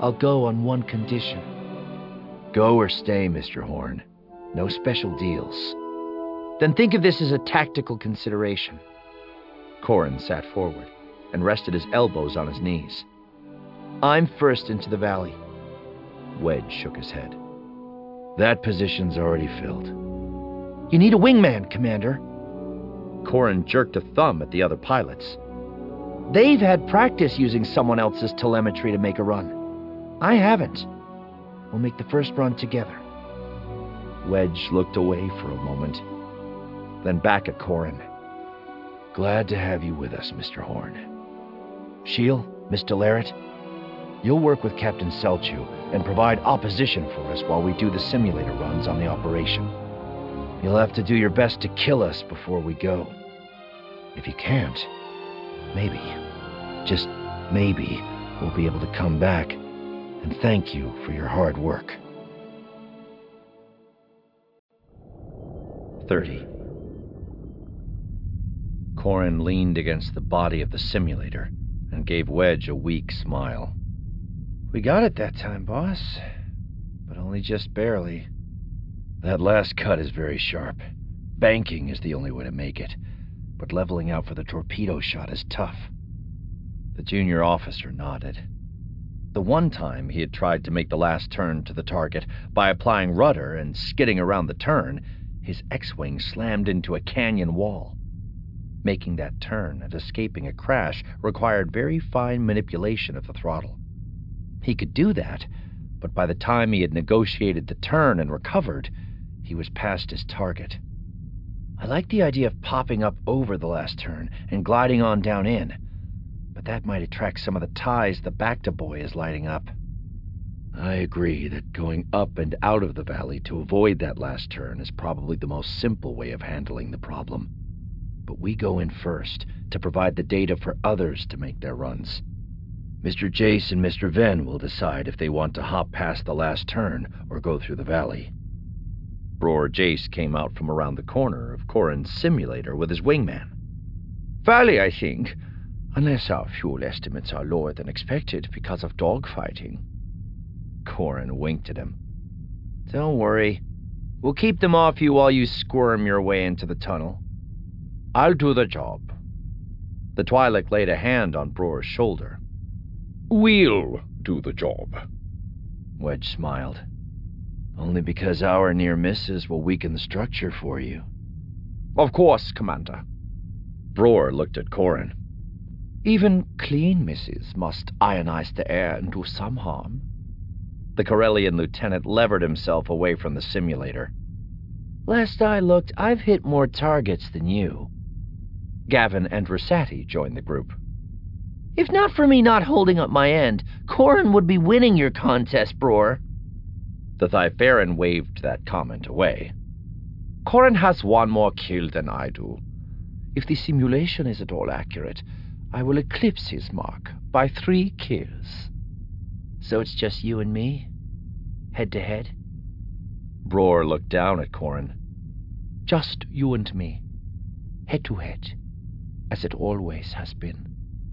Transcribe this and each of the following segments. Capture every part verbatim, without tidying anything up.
I'll go on one condition. Go or stay, Mister Horn. No special deals. Then think of this as a tactical consideration. Corin sat forward and rested his elbows on his knees. I'm first into the valley. Wedge shook his head. That position's already filled. You need a wingman, Commander. Corin jerked a thumb at the other pilots. They've had practice using someone else's telemetry to make a run. I haven't. We'll make the first run together. Wedge looked away for a moment, then back at Corin. Glad to have you with us, Mister Horn. Shield, Mister Larrett, you'll work with Captain Selchu and provide opposition for us while we do the simulator runs on the operation. You'll have to do your best to kill us before we go. If you can't, maybe, just maybe, we'll be able to come back and thank you for your hard work. Thirty. Corin leaned against the body of the simulator and gave Wedge a weak smile. We got it that time, boss, but only just barely. That last cut is very sharp. Banking is the only way to make it, but leveling out for the torpedo shot is tough. The junior officer nodded. The one time he had tried to make the last turn to the target by applying rudder and skidding around the turn, his X-wing slammed into a canyon wall. Making that turn and escaping a crash required very fine manipulation of the throttle. He could do that, but by the time he had negotiated the turn and recovered, he was past his target. I like the idea of popping up over the last turn and gliding on down in, but that might attract some of the ties the Bacta boy is lighting up. I agree that going up and out of the valley to avoid that last turn is probably the most simple way of handling the problem. But we go in first to provide the data for others to make their runs. Mister Jace and Mister Venn will decide if they want to hop past the last turn or go through the valley. Bror Jace came out from around the corner of Corin's simulator with his wingman. Valley, I think, unless our fuel estimates are lower than expected because of dogfighting. Corin winked at him. Don't worry. We'll keep them off you while you squirm your way into the tunnel. I'll do the job. The Twi'lek laid a hand on Bror's shoulder. We'll do the job. Wedge smiled. Only because our near misses will weaken the structure for you. Of course, Commander. Bror looked at Corin. Even clean misses must ionize the air and do some harm. The Corellian lieutenant levered himself away from the simulator. Last I looked, I've hit more targets than you. Gavin and Rosati joined the group. If not for me not holding up my end, Corin would be winning your contest, Bror. The Thyferan waved that comment away. Corin has one more kill than I do. If the simulation is at all accurate, I will eclipse his mark by three kills. So it's just you and me? Head to head? Bror looked down at Corin. Just you and me. Head to head. As it always has been.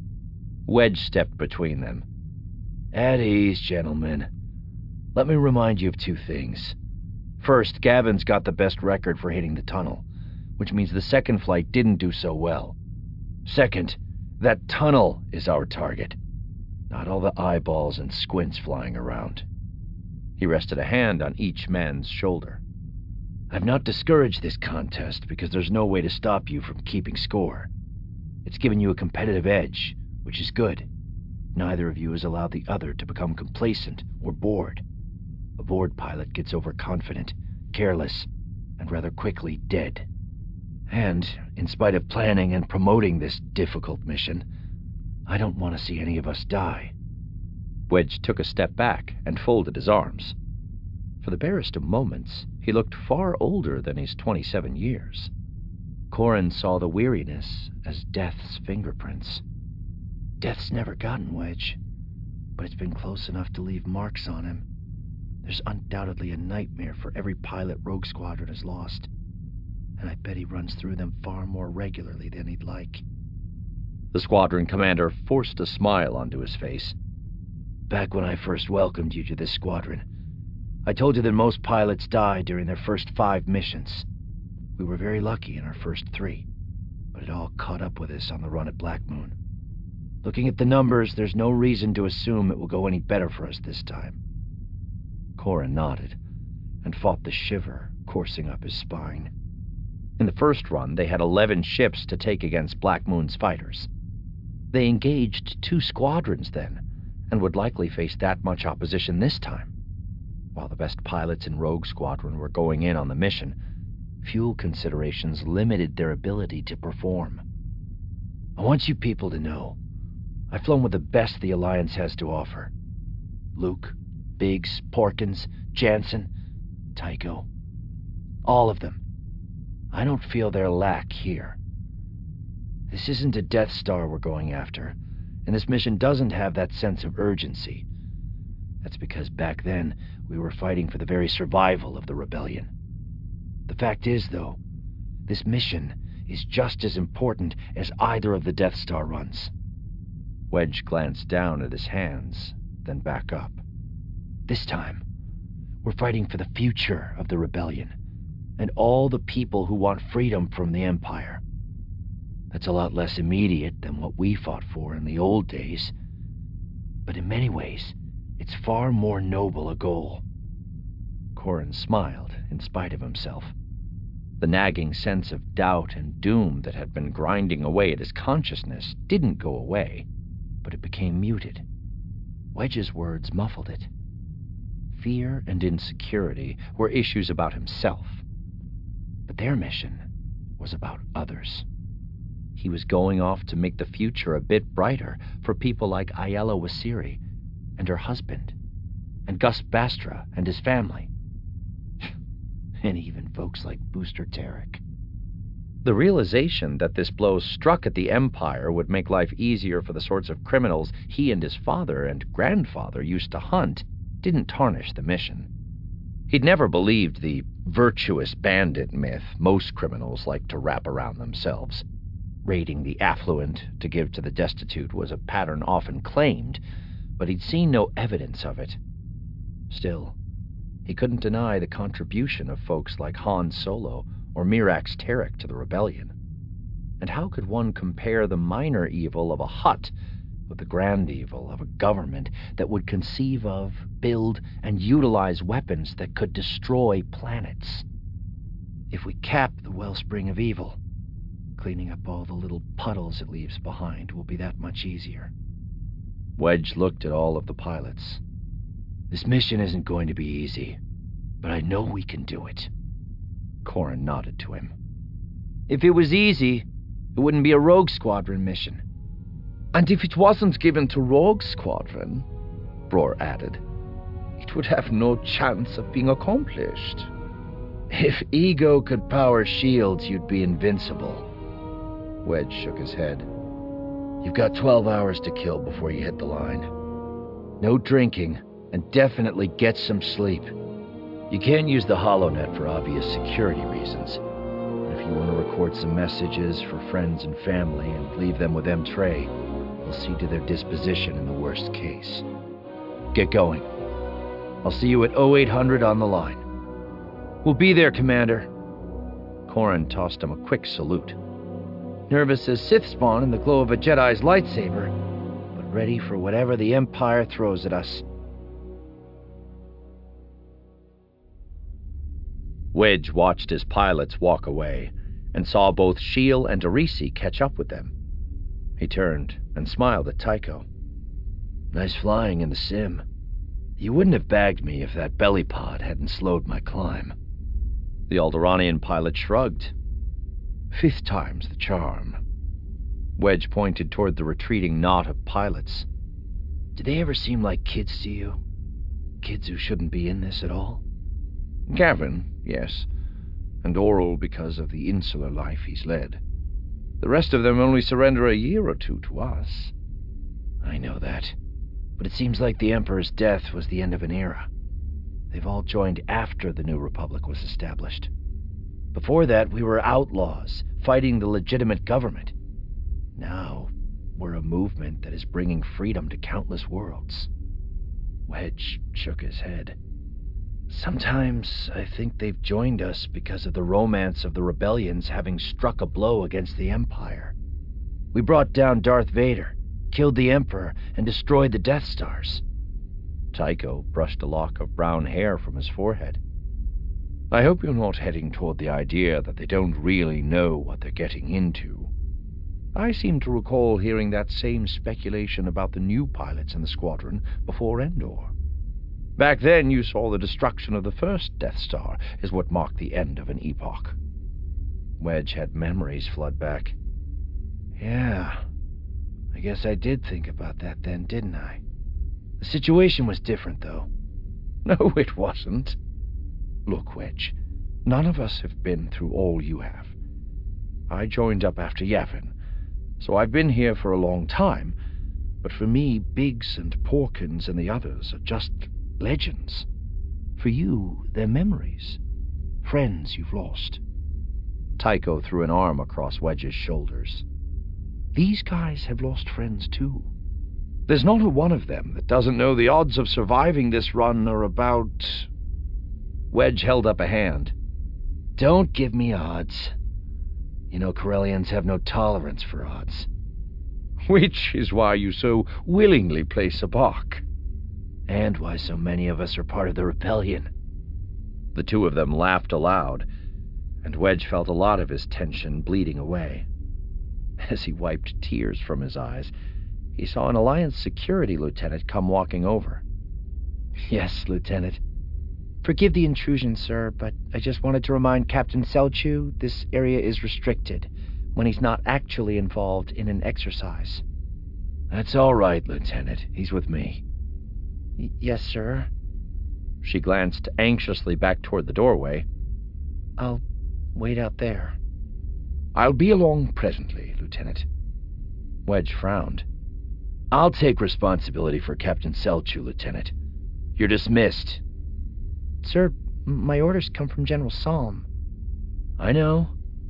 Wedge stepped between them. At ease, gentlemen. Let me remind you of two things. First, Gavin's got the best record for hitting the tunnel, which means the second flight didn't do so well. Second, that tunnel is our target, not all the eyeballs and squints flying around. He rested a hand on each man's shoulder. I've not discouraged this contest because there's no way to stop you from keeping score. It's given you a competitive edge, which is good. Neither of you has allowed the other to become complacent or bored. A bored pilot gets overconfident, careless, and rather quickly dead. And, in spite of planning and promoting this difficult mission, I don't want to see any of us die. Wedge took a step back and folded his arms. For the barest of moments, he looked far older than his twenty-seven years. Corin saw the weariness as Death's fingerprints. Death's never gotten Wedge, but it's been close enough to leave marks on him. There's undoubtedly a nightmare for every pilot Rogue Squadron has lost, and I bet he runs through them far more regularly than he'd like. The squadron commander forced a smile onto his face. back when I first welcomed you to this squadron. I told you that most pilots die during their first five missions. We were very lucky in our first three, but it all caught up with us on the run at Black Moon. Looking at the numbers, there's no reason to assume it will go any better for us this time." Corin nodded and fought the shiver coursing up his spine. In the first run, they had eleven ships to take against Black Moon's fighters. They engaged two squadrons then, and would likely face that much opposition this time. While the best pilots in Rogue Squadron were going in on the mission, fuel considerations limited their ability to perform. I want you people to know, I've flown with the best the Alliance has to offer. Luke, Biggs, Porkins, Jansen, Tycho. All of them. I don't feel their lack here. This isn't a Death Star we're going after, and this mission doesn't have that sense of urgency. That's because back then, we were fighting for the very survival of the rebellion. The fact is, though, this mission is just as important as either of the Death Star runs. Wedge glanced down at his hands, then back up. This time, we're fighting for the future of the rebellion, and all the people who want freedom from the Empire. That's a lot less immediate than what we fought for in the old days, but in many ways, it's far more noble a goal. Corin smiled in spite of himself. The nagging sense of doubt and doom that had been grinding away at his consciousness didn't go away, but it became muted. Wedge's words muffled it. Fear and insecurity were issues about himself, but their mission was about others. He was going off to make the future a bit brighter for people like Aayla Wasiri and her husband, and Gus Bastra and his family, and even folks like Booster Tarek. The realization that this blow struck at the Empire would make life easier for the sorts of criminals he and his father and grandfather used to hunt didn't tarnish the mission. He'd never believed the virtuous bandit myth most criminals like to wrap around themselves. Raiding the affluent to give to the destitute was a pattern often claimed, but he'd seen no evidence of it. Still, he couldn't deny the contribution of folks like Han Solo or Mirax Tarek to the rebellion. And how could one compare the minor evil of a Hutt with the grand evil of a government that would conceive of, build, and utilize weapons that could destroy planets? If we cap the wellspring of evil, cleaning up all the little puddles it leaves behind will be that much easier. Wedge looked at all of the pilots. This mission isn't going to be easy, but I know we can do it. Corin nodded to him. If it was easy, it wouldn't be a Rogue Squadron mission. And if it wasn't given to Rogue Squadron, Bror added, it would have no chance of being accomplished. If ego could power shields, you'd be invincible. Wedge shook his head. You've got twelve hours to kill before you hit the line. No drinking, and definitely get some sleep. You can't use the HoloNet for obvious security reasons. But if you want to record some messages for friends and family and leave them with M. Trey, we'll see to their disposition in the worst case. Get going. I'll see you at oh eight hundred on the line. We'll be there, Commander. Corin tossed him a quick salute. Nervous as Sith spawn in the glow of a Jedi's lightsaber, but ready for whatever the Empire throws at us. Wedge watched his pilots walk away, and saw both Shiel and Arisi catch up with them. He turned and smiled at Tycho. Nice flying in the sim. You wouldn't have bagged me if that belly pod hadn't slowed my climb. The Alderaanian pilot shrugged. Fifth time's the charm. Wedge pointed toward the retreating knot of pilots. Do they ever seem like kids to you? Kids who shouldn't be in this at all? Gavin, yes, and Oral because of the insular life he's led. The rest of them only surrender a year or two to us. I know that, but it seems like the Emperor's death was the end of an era. They've all joined after the New Republic was established. Before that, we were outlaws, fighting the legitimate government. Now, we're a movement that is bringing freedom to countless worlds. Wedge shook his head. Sometimes I think they've joined us because of the romance of the rebellions having struck a blow against the Empire. We brought down Darth Vader, killed the Emperor, and destroyed the Death Stars. Tycho brushed a lock of brown hair from his forehead. I hope you're not heading toward the idea that they don't really know what they're getting into. I seem to recall hearing that same speculation about the new pilots in the squadron before Endor. Back then, you saw the destruction of the first Death Star is what marked the end of an epoch. Wedge had memories flood back. Yeah, I guess I did think about that then, didn't I? The situation was different, though. No, it wasn't. Look, Wedge, none of us have been through all you have. I joined up after Yavin, so I've been here for a long time, but for me, Biggs and Porkins and the others are just legends. For you, they're memories. Friends you've lost. Tycho threw an arm across Wedge's shoulders. These guys have lost friends too. There's not a one of them that doesn't know the odds of surviving this run are about... Wedge held up a hand. Don't give me odds. You know Corellians have no tolerance for odds. Which is why you so willingly place a bark. And why so many of us are part of the rebellion. The two of them laughed aloud, and Wedge felt a lot of his tension bleeding away. As he wiped tears from his eyes, he saw an Alliance security lieutenant come walking over. Yes, Lieutenant. Forgive the intrusion, sir, but I just wanted to remind Captain Selchu this area is restricted when he's not actually involved in an exercise. That's all right, Lieutenant. He's with me. Y- yes, sir. She glanced anxiously back toward the doorway. I'll wait out there. I'll be along presently, Lieutenant. Wedge frowned. I'll take responsibility for Captain Selchu, Lieutenant. You're dismissed. Sir, my orders come from General Salm. I know.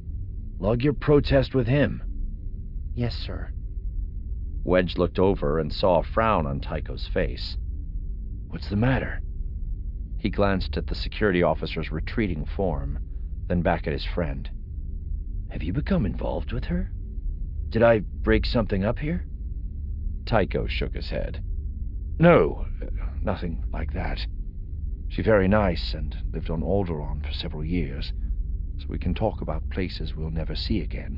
Log your protest with him. Yes, sir. Wedge looked over and saw a frown on Tycho's face. What's the matter? He glanced at the security officer's retreating form, then back at his friend. Have you become involved with her? Did I break something up here? Tycho shook his head. No, nothing like that. She's very nice and lived on Alderaan for several years, so we can talk about places we'll never see again.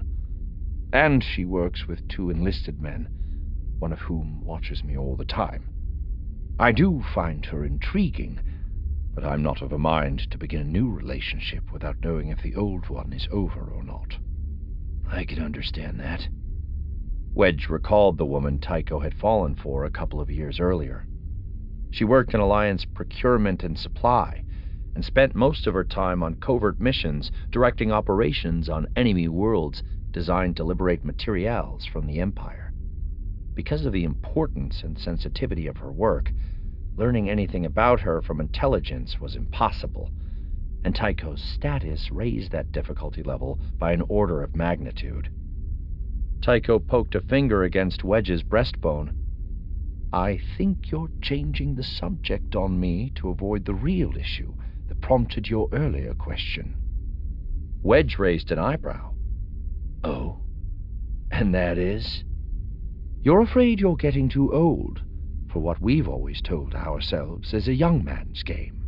And she works with two enlisted men, one of whom watches me all the time. I do find her intriguing, but I'm not of a mind to begin a new relationship without knowing if the old one is over or not. I can understand that. Wedge recalled the woman Tycho had fallen for a couple of years earlier. She worked in Alliance procurement and supply, and spent most of her time on covert missions directing operations on enemy worlds designed to liberate materials from the Empire. Because of the importance and sensitivity of her work, learning anything about her from intelligence was impossible, and Tycho's status raised that difficulty level by an order of magnitude. Tycho poked a finger against Wedge's breastbone. I think you're changing the subject on me to avoid the real issue that prompted your earlier question. Wedge raised an eyebrow. Oh, and that is? You're afraid you're getting too old for what we've always told ourselves is a young man's game.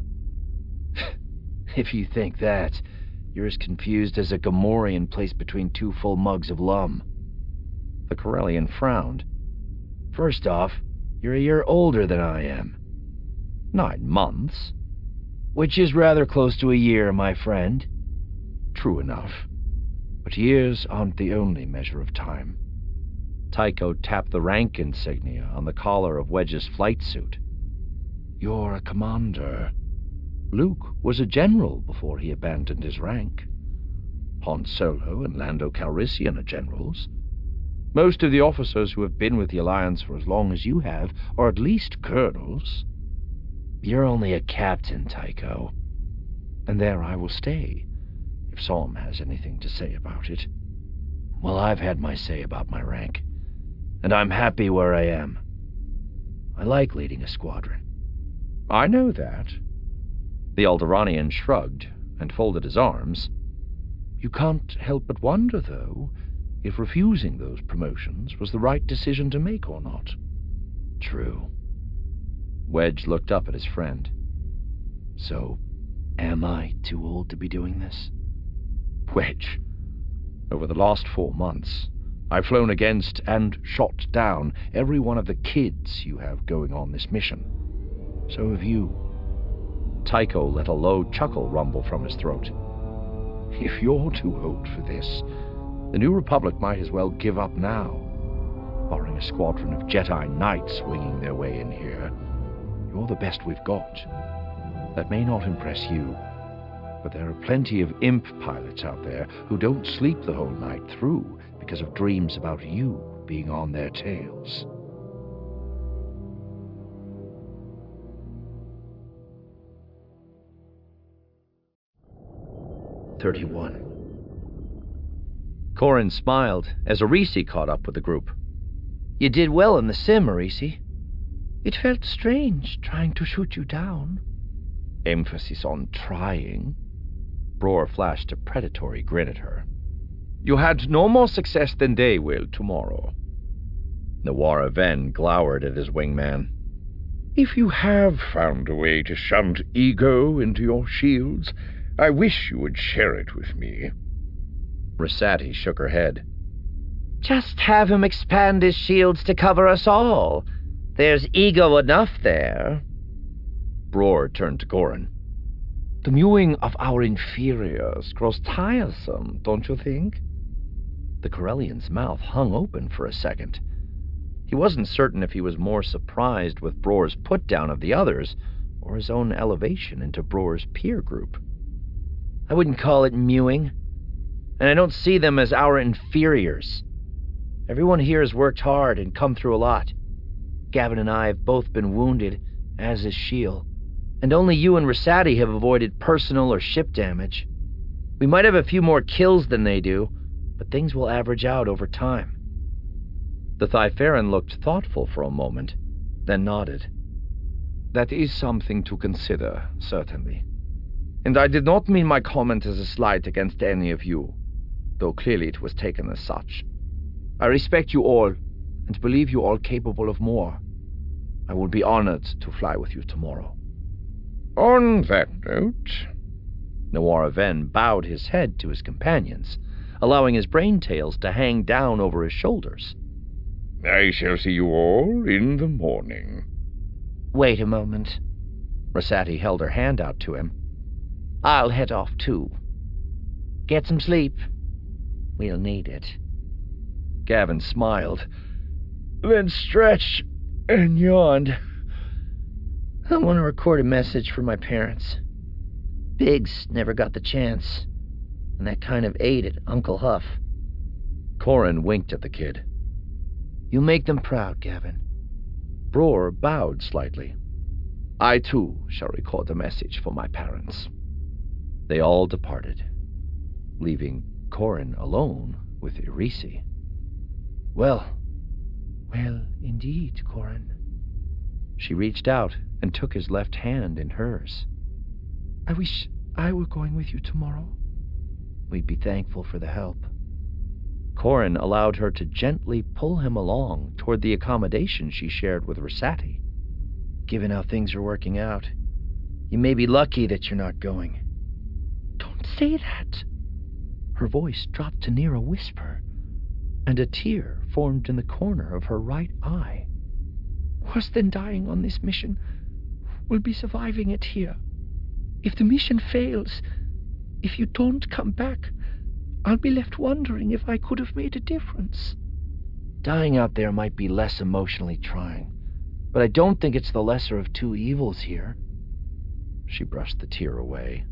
If you think that, you're as confused as a Gamorrean placed between two full mugs of lum. The Corellian frowned. First off, you're a year older than I am. Nine months. Which is rather close to a year, my friend. True enough. But years aren't the only measure of time. Tycho tapped the rank insignia on the collar of Wedge's flight suit. You're a commander. Luke was a general before he abandoned his rank. Han Solo and Lando Calrissian are generals. Most of the officers who have been with the Alliance for as long as you have are at least colonels. You're only a captain, Tycho. And there I will stay, if Salm has anything to say about it. Well, I've had my say about my rank, and I'm happy where I am. I like leading a squadron. I know that. The Alderaanian shrugged and folded his arms. You can't help but wonder, though, if refusing those promotions was the right decision to make or not. True. Wedge looked up at his friend. So, am I too old to be doing this? Wedge, over the last four months, I've flown against and shot down every one of the kids you have going on this mission. So have you. Tycho let a low chuckle rumble from his throat. If you're too old for this, the New Republic might as well give up now. Barring a squadron of Jedi Knights winging their way in here, you're the best we've got. That may not impress you, but there are plenty of imp pilots out there who don't sleep the whole night through because of dreams about you being on their tails. thirty-one. Corrin smiled as Arisi caught up with the group. You did well in the sim, Arisi. It felt strange trying to shoot you down. Emphasis on trying. Bror flashed a predatory grin at her. You had no more success than they will tomorrow. Nawara Ven glowered at his wingman. If you have found a way to shunt ego into your shields, I wish you would share it with me. Rosati shook her head. Just have him expand his shields to cover us all. There's ego enough there. Bror turned to Corrin. The mewing of our inferiors grows tiresome, don't you think? The Corellian's mouth hung open for a second. He wasn't certain if he was more surprised with Bror's put-down of the others or his own elevation into Bror's peer group. I wouldn't call it mewing, and I don't see them as our inferiors. Everyone here has worked hard and come through a lot. Gavin and I have both been wounded, as is Shiel, and only you and Rosati have avoided personal or ship damage. We might have a few more kills than they do, but things will average out over time. The Thyferan looked thoughtful for a moment, then nodded. That is something to consider, certainly. And I did not mean my comment as a slight against any of you, though clearly it was taken as such. I respect you all, and believe you all capable of more. I will be honored to fly with you tomorrow. On that note, Nawara Ven bowed his head to his companions, allowing his brain tails to hang down over his shoulders. I shall see you all in the morning. Wait a moment. Rosati held her hand out to him. I'll head off too. Get some sleep. We'll need it. Gavin smiled, then stretched and yawned. I want to record a message for my parents. Biggs never got the chance, and that kind of ate at Uncle Huff. Corrin winked at the kid. You make them proud, Gavin. Bror bowed slightly. I, too, shall record a message for my parents. They all departed, leaving Corrin alone with Irisi. Well, well, indeed, Corrin. She reached out and took his left hand in hers. I wish I were going with you tomorrow. We'd be thankful for the help. Corrin allowed her to gently pull him along toward the accommodation she shared with Rosati. Given how things are working out, you may be lucky that you're not going. Don't say that. Her voice dropped to near a whisper, and a tear formed in the corner of her right eye. Worse than dying on this mission will be surviving it here. If the mission fails, if you don't come back, I'll be left wondering if I could have made a difference. Dying out there might be less emotionally trying, but I don't think it's the lesser of two evils here. She brushed the tear away.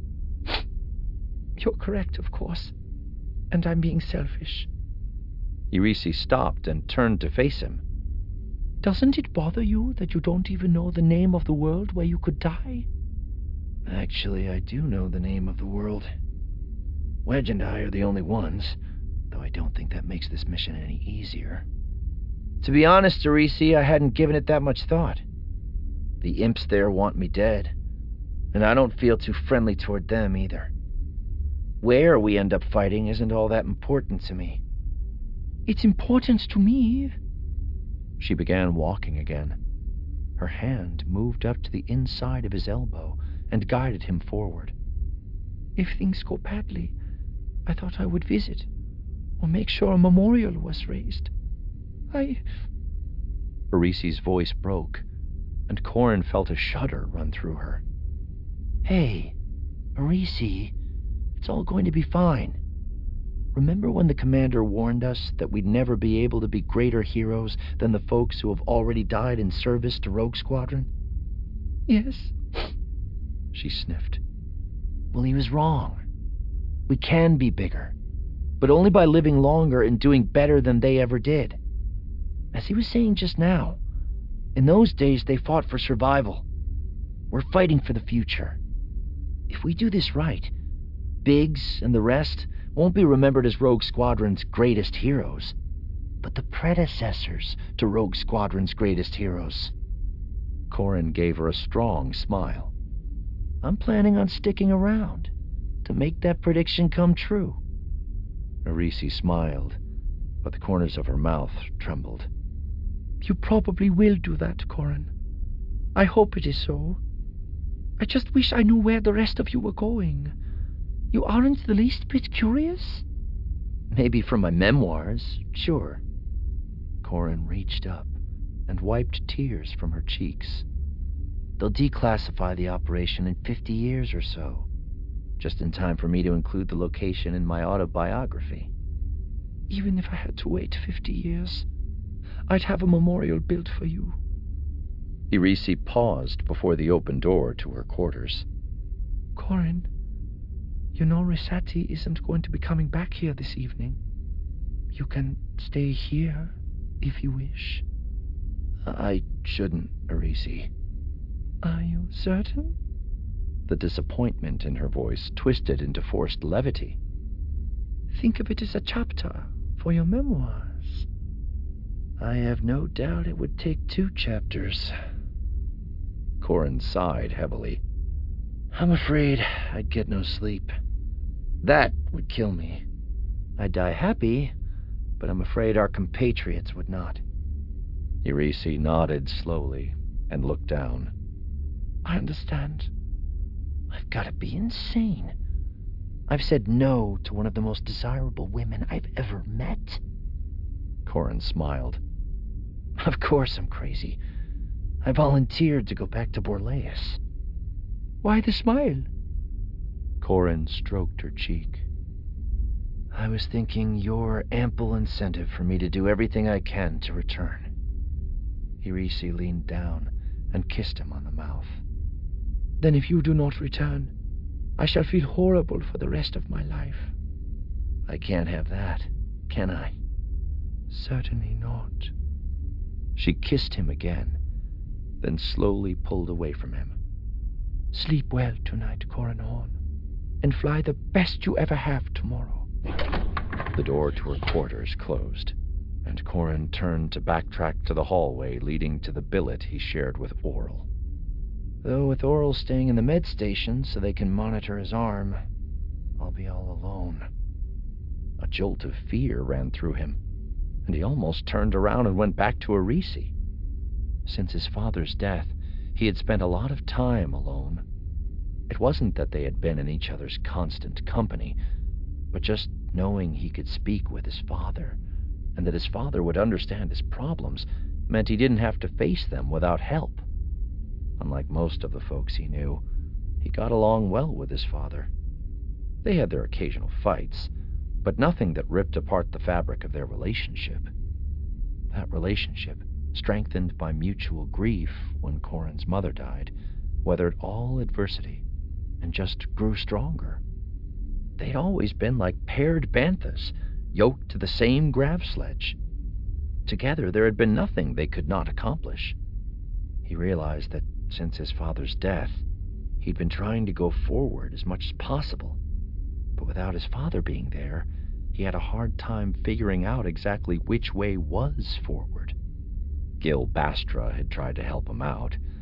You're correct, of course, and I'm being selfish. Irisi stopped and turned to face him. Doesn't it bother you that you don't even know the name of the world where you could die? Actually, I do know the name of the world. Wedge and I are the only ones, though I don't think that makes this mission any easier. To be honest, Irisi, I hadn't given it that much thought. The imps there want me dead, and I don't feel too friendly toward them either. Where we end up fighting isn't all that important to me. It's important to me. She began walking again. Her hand moved up to the inside of his elbow and guided him forward. If things go badly, I thought I would visit, or make sure a memorial was raised. I... Arisi's voice broke, and Corin felt a shudder run through her. Hey, Arisi, it's all going to be fine. Remember when the commander warned us that we'd never be able to be greater heroes than the folks who have already died in service to Rogue Squadron? Yes. She sniffed. Well, he was wrong. We can be bigger, but only by living longer and doing better than they ever did. As he was saying just now, in those days they fought for survival. We're fighting for the future. If we do this right, Biggs and the rest won't be remembered as Rogue Squadron's greatest heroes, but the predecessors to Rogue Squadron's greatest heroes. Corin gave her a strong smile. I'm planning on sticking around to make that prediction come true. Arisi smiled, but the corners of her mouth trembled. You probably will do that, Corin. I hope it is so. I just wish I knew where the rest of you were going. You aren't the least bit curious? Maybe from my memoirs, sure. Corin reached up and wiped tears from her cheeks. They'll declassify the operation in fifty years or so, just in time for me to include the location in my autobiography. Even if I had to wait fifty years, I'd have a memorial built for you. Arisi paused before the open door to her quarters. Corin, you know Risati isn't going to be coming back here this evening. You can stay here if you wish. I shouldn't, Arisi. Are you certain? The disappointment in her voice twisted into forced levity. Think of it as a chapter for your memoirs. I have no doubt it would take two chapters. Corin sighed heavily. I'm afraid I'd get no sleep. That would kill me. I'd die happy, but I'm afraid our compatriots would not. Arisi nodded slowly and looked down. I understand. I've got to be insane. I've said no to one of the most desirable women I've ever met. Corin smiled. Of course I'm crazy. I volunteered to go back to Borlaeus. Why the smile? Corin stroked her cheek. I was thinking you're ample incentive for me to do everything I can to return. Arisi leaned down and kissed him on the mouth. Then if you do not return, I shall feel horrible for the rest of my life. I can't have that, can I? Certainly not. She kissed him again, then slowly pulled away from him. Sleep well tonight, Corin Horn, and fly the best you ever have tomorrow. The door to her quarters closed, and Corin turned to backtrack to the hallway leading to the billet he shared with Auril. Though with Auril staying in the med station so they can monitor his arm, I'll be all alone. A jolt of fear ran through him, and he almost turned around and went back to Arisi. Since his father's death, he had spent a lot of time alone. It wasn't that they had been in each other's constant company, but just knowing he could speak with his father, and that his father would understand his problems, meant he didn't have to face them without help. Unlike most of the folks he knew, he got along well with his father. They had their occasional fights, but nothing that ripped apart the fabric of their relationship. That relationship, strengthened by mutual grief when Corin's mother died, weathered all adversity and just grew stronger. They'd always been like paired banthas, yoked to the same grav sledge. Together there had been nothing they could not accomplish. He realized that since his father's death, he'd been trying to go forward as much as possible. But without his father being there, he had a hard time figuring out exactly which way was forward. Gil Bastra had tried to help him out,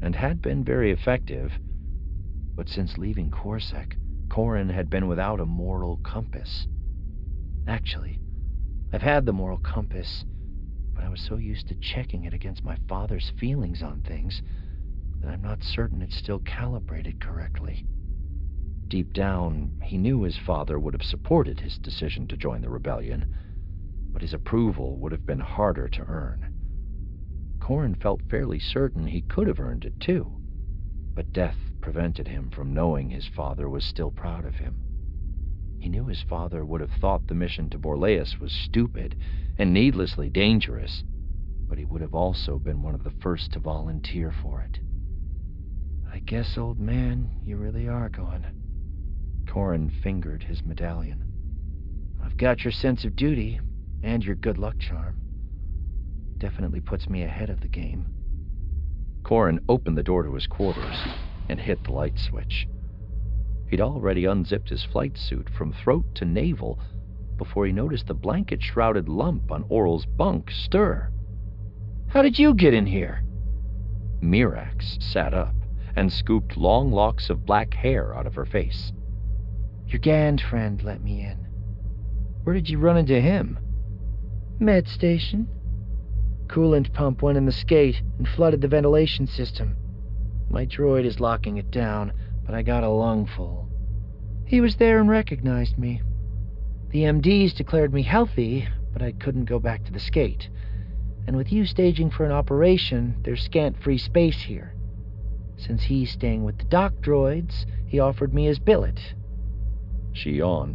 and had been very effective. But since leaving Corsac, Corin had been without a moral compass. Actually, I've had the moral compass, but I was so used to checking it against my father's feelings on things that I'm not certain it's still calibrated correctly. Deep down, he knew his father would have supported his decision to join the rebellion, but his approval would have been harder to earn. Corin felt fairly certain he could have earned it too, but death prevented him from knowing his father was still proud of him. He knew his father would have thought the mission to Borlaeus was stupid and needlessly dangerous, but he would have also been one of the first to volunteer for it. I guess, old man, you really are going. Corin fingered his medallion. I've got your sense of duty and your good luck charm. Definitely puts me ahead of the game. Corin opened the door to his quarters and hit the light switch. He'd already unzipped his flight suit from throat to navel before he noticed the blanket-shrouded lump on Oral's bunk stir. How did you get in here? Mirax sat up and scooped long locks of black hair out of her face. Your Gand friend let me in. Where did you run into him? Med station. Coolant pump went in the skate and flooded the ventilation system. My droid is locking it down, but I got a lungful. He was there and recognized me. The M Ds declared me healthy, but I couldn't go back to the skate. And with you staging for an operation, there's scant free space here. Since he's staying with the dock droids, he offered me his billet. She yawned.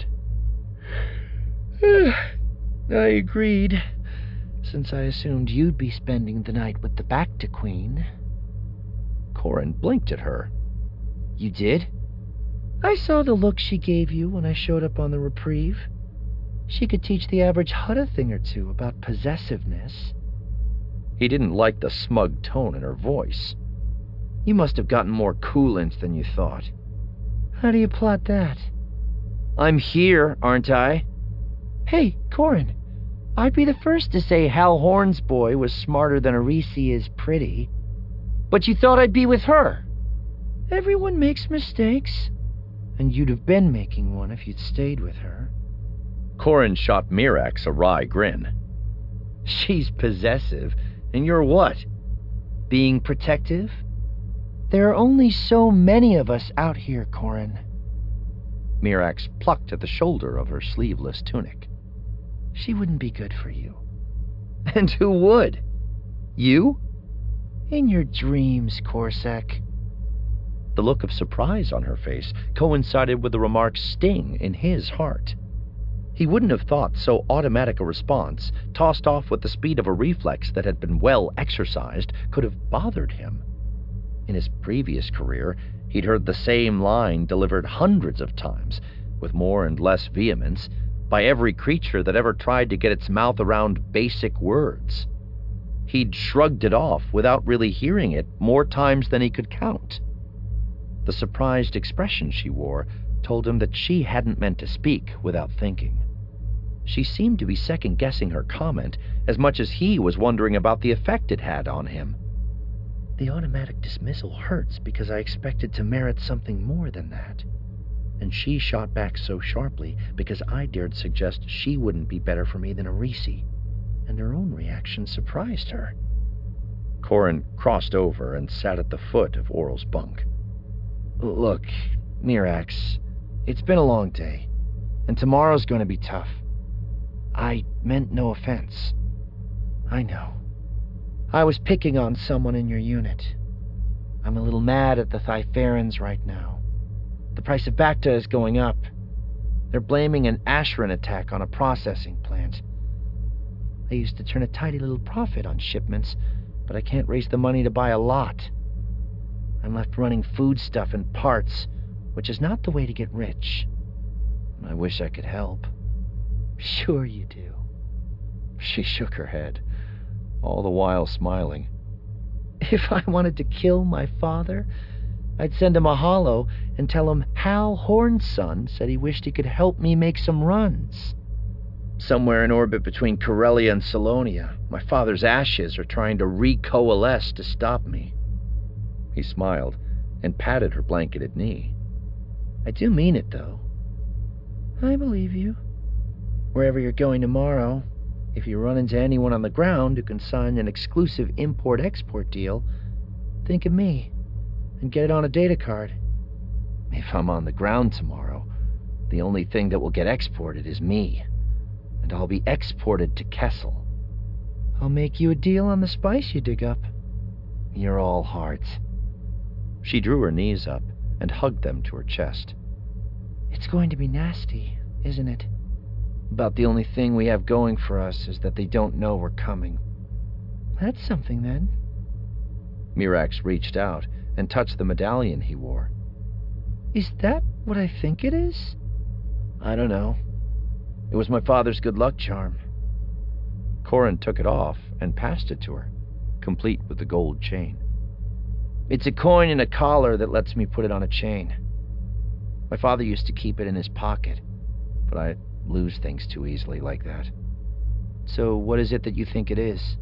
I agreed, since I assumed you'd be spending the night with the Bacta Queen. Corin blinked at her. You did? I saw the look she gave you when I showed up on the reprieve. She could teach the average Hutt a thing or two about possessiveness. He didn't like the smug tone in her voice. You must have gotten more coolant than you thought. How do you plot that? I'm here, aren't I? Hey, Corin, I'd be the first to say Hal Horn's boy was smarter than Arisi is pretty. But you thought I'd be with her. Everyone makes mistakes, and you'd have been making one if you'd stayed with her. Corin shot Mirax a wry grin. She's possessive, and you're what? Being protective? There are only so many of us out here, Corin. Mirax plucked at the shoulder of her sleeveless tunic. She wouldn't be good for you. And who would? You? In your dreams, Corsac. The look of surprise on her face coincided with the remark's sting in his heart. He wouldn't have thought so automatic a response, tossed off with the speed of a reflex that had been well exercised, could have bothered him. In his previous career, he'd heard the same line delivered hundreds of times, with more and less vehemence, by every creature that ever tried to get its mouth around basic words. He'd shrugged it off without really hearing it more times than he could count. The surprised expression she wore told him that she hadn't meant to speak without thinking. She seemed to be second-guessing her comment as much as he was wondering about the effect it had on him. The automatic dismissal hurts because I expected to merit something more than that. And she shot back so sharply because I dared suggest she wouldn't be better for me than Arisi, and her own reaction surprised her. Corin crossed over and sat at the foot of Oral's bunk. Look, Mirax, it's been a long day, and tomorrow's going to be tough. I meant no offense. I know. I was picking on someone in your unit. I'm a little mad at the Thyferans right now. The price of Bacta is going up. They're blaming an Ashran attack on a processing plant. I used to turn a tidy little profit on shipments, but I can't raise the money to buy a lot. I'm left running foodstuff and parts, which is not the way to get rich. I wish I could help. Sure you do. She shook her head, all the while smiling. If I wanted to kill my father, I'd send him a holo and tell him Hal Horn's son said he wished he could help me make some runs. Somewhere in orbit between Corellia and Salonia, my father's ashes are trying to recoalesce to stop me. He smiled and patted her blanketed knee. I do mean it, though. I believe you. Wherever you're going tomorrow, if you run into anyone on the ground who can sign an exclusive import-export deal, think of me and get it on a data card. If I'm on the ground tomorrow, the only thing that will get exported is me, and I'll be exported to Kessel. I'll make you a deal on the spice you dig up. You're all hearts. She drew her knees up and hugged them to her chest. It's going to be nasty, isn't it? About the only thing we have going for us is that they don't know we're coming. That's something, then. Mirax reached out and touched the medallion he wore. Is that what I think it is? I don't know. It was my father's good luck charm. Corin took it off and passed it to her, complete with the gold chain. It's a coin in a collar that lets me put it on a chain. My father used to keep it in his pocket, but I lose things too easily like that. So what is it that you think it is?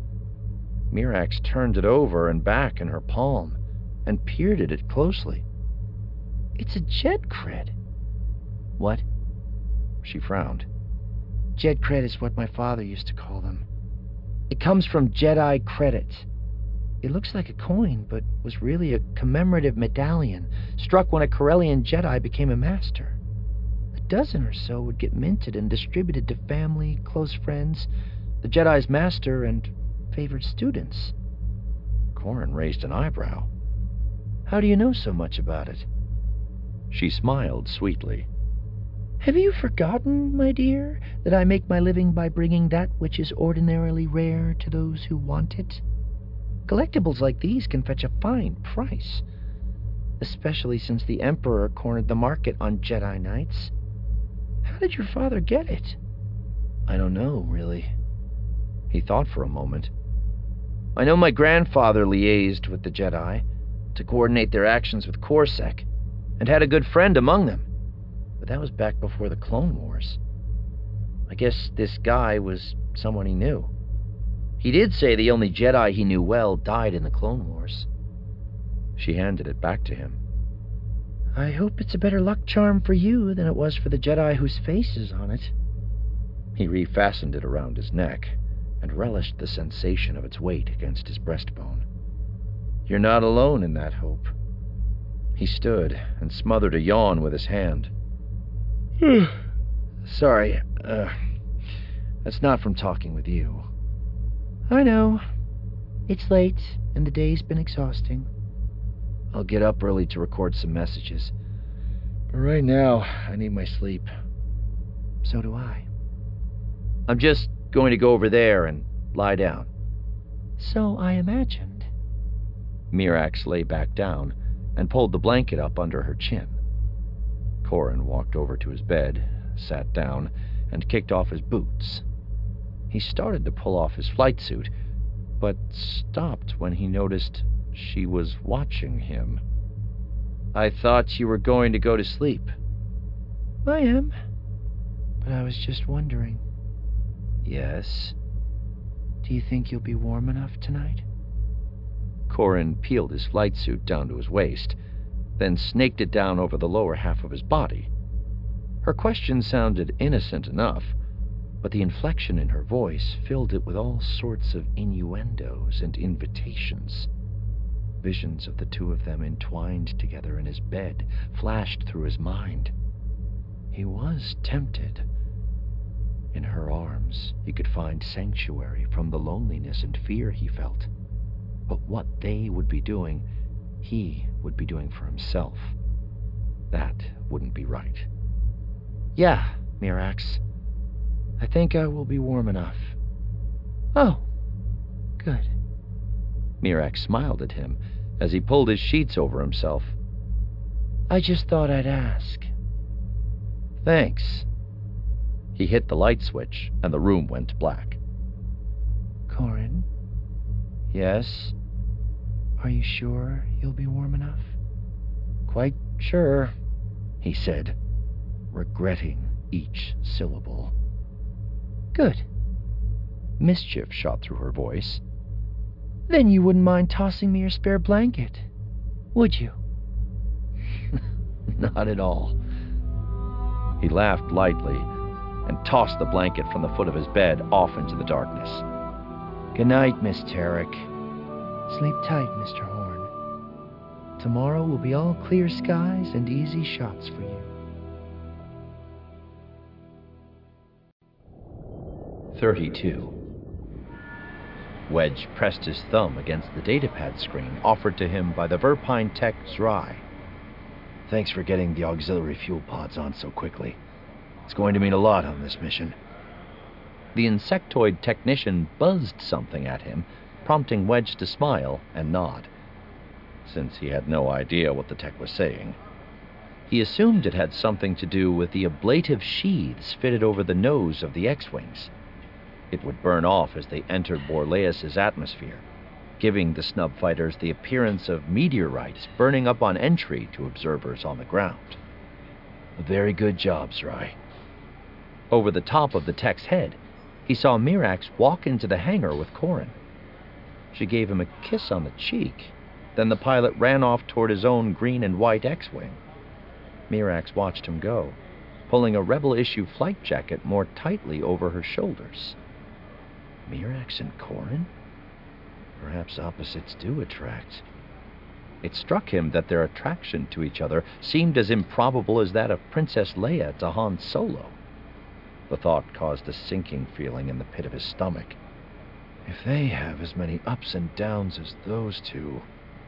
Mirax turned it over and back in her palm and peered at it closely. It's a Jet Cred. What? She frowned. Jet Cred is what my father used to call them. It comes from Jedi credits. It looks like a coin, but was really a commemorative medallion struck when a Corellian Jedi became a master. A dozen or so would get minted and distributed to family, close friends, the Jedi's master, and favored students. Corin raised an eyebrow. How do you know so much about it? She smiled sweetly. Have you forgotten, my dear, that I make my living by bringing that which is ordinarily rare to those who want it? Collectibles like these can fetch a fine price, especially since the Emperor cornered the market on Jedi Knights. How did your father get it? I don't know, really. He thought for a moment. I know my grandfather liaised with the Jedi to coordinate their actions with Corsac, and had a good friend among them. But that was back before the Clone Wars. I guess this guy was someone he knew. He did say the only Jedi he knew well died in the Clone Wars. She handed it back to him. I hope it's a better luck charm for you than it was for the Jedi whose face is on it. He refastened it around his neck and relished the sensation of its weight against his breastbone. You're not alone in that hope. He stood and smothered a yawn with his hand. Sorry, uh, that's not from talking with you. I know. It's late, and the day's been exhausting. I'll get up early to record some messages. But right now, I need my sleep. So do I. I'm just going to go over there and lie down. So I imagined. Mirax lay back down and pulled the blanket up under her chin. Corin walked over to his bed, sat down, and kicked off his boots. He started to pull off his flight suit, but stopped when he noticed she was watching him. I thought you were going to go to sleep. I am, but I was just wondering. Yes? Do you think you'll be warm enough tonight? Corin peeled his flight suit down to his waist, then snaked it down over the lower half of his body. Her question sounded innocent enough, but the inflection in her voice filled it with all sorts of innuendos and invitations. Visions of the two of them entwined together in his bed flashed through his mind. He was tempted. In her arms, he could find sanctuary from the loneliness and fear he felt. But what they would be doing, he would be doing for himself. That wouldn't be right. Yeah, Mirax. I think I will be warm enough. Oh, good. Mirax smiled at him as he pulled his sheets over himself. I just thought I'd ask. Thanks. He hit the light switch, and the room went black. Corin? Yes? Are you sure you'll be warm enough? Quite sure, he said, regretting each syllable. Good. Mischief shot through her voice. Then you wouldn't mind tossing me your spare blanket. would you? Not at all. He laughed lightly and tossed the blanket from the foot of his bed off into the darkness. Good night, Miss Tarek. Sleep tight, Mister Horn. Tomorrow will be all clear skies and easy shots for you. thirty-two. Wedge pressed his thumb against the datapad screen offered to him by the Verpine tech Zrai. Thanks for getting the auxiliary fuel pods on so quickly. It's going to mean a lot on this mission. The insectoid technician buzzed something at him, prompting Wedge to smile and nod, since he had no idea what the tech was saying. He assumed it had something to do with the ablative sheaths fitted over the nose of the X-Wings. It would burn off as they entered Borlaeus' atmosphere, giving the snub fighters the appearance of meteorites burning up on entry to observers on the ground. A very good job, Zrai. Over the top of the tech's head, he saw Mirax walk into the hangar with Corrin. She gave him a kiss on the cheek, then the pilot ran off toward his own green and white X-Wing. Mirax watched him go, pulling a Rebel-issue flight jacket more tightly over her shoulders. Mirax and Corrin? Perhaps opposites do attract. It struck him that their attraction to each other seemed as improbable as that of Princess Leia to Han Solo. The thought caused a sinking feeling in the pit of his stomach. If they have as many ups and downs as those two...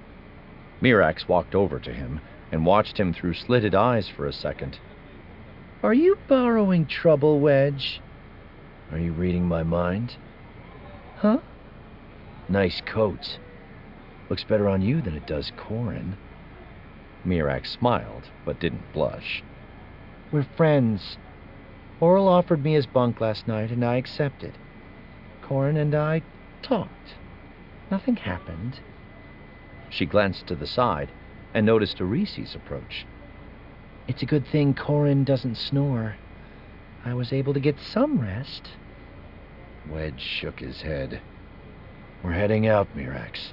Mirax walked over to him and watched him through slitted eyes for a second. Are you borrowing trouble, Wedge? Are you reading my mind? Huh? Nice coat. Looks better on you than it does Corrin. Mirax smiled, but didn't blush. We're friends. Oral offered me his bunk last night, and I accepted. Corrin and I talked. Nothing happened. She glanced to the side and noticed Arisi's approach. It's a good thing Corrin doesn't snore. I was able to get some rest. Wedge shook his head. We're heading out, Mirax.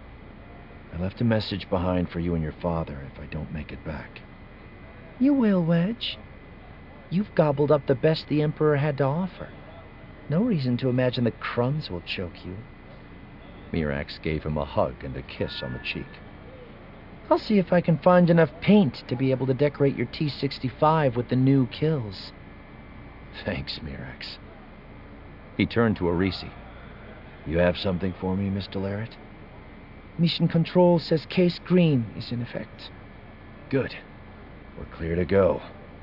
I left a message behind for you and your father if I don't make it back. You will, Wedge. You've gobbled up the best the Emperor had to offer. No reason to imagine the crumbs will choke you. Mirax gave him a hug and a kiss on the cheek. I'll see if I can find enough paint to be able to decorate your T sixty-five with the new kills. Thanks, Mirax. He turned to Arisi. You have something for me, Mister Larrett? Mission Control says Case Green is in effect. Good. We're clear to go.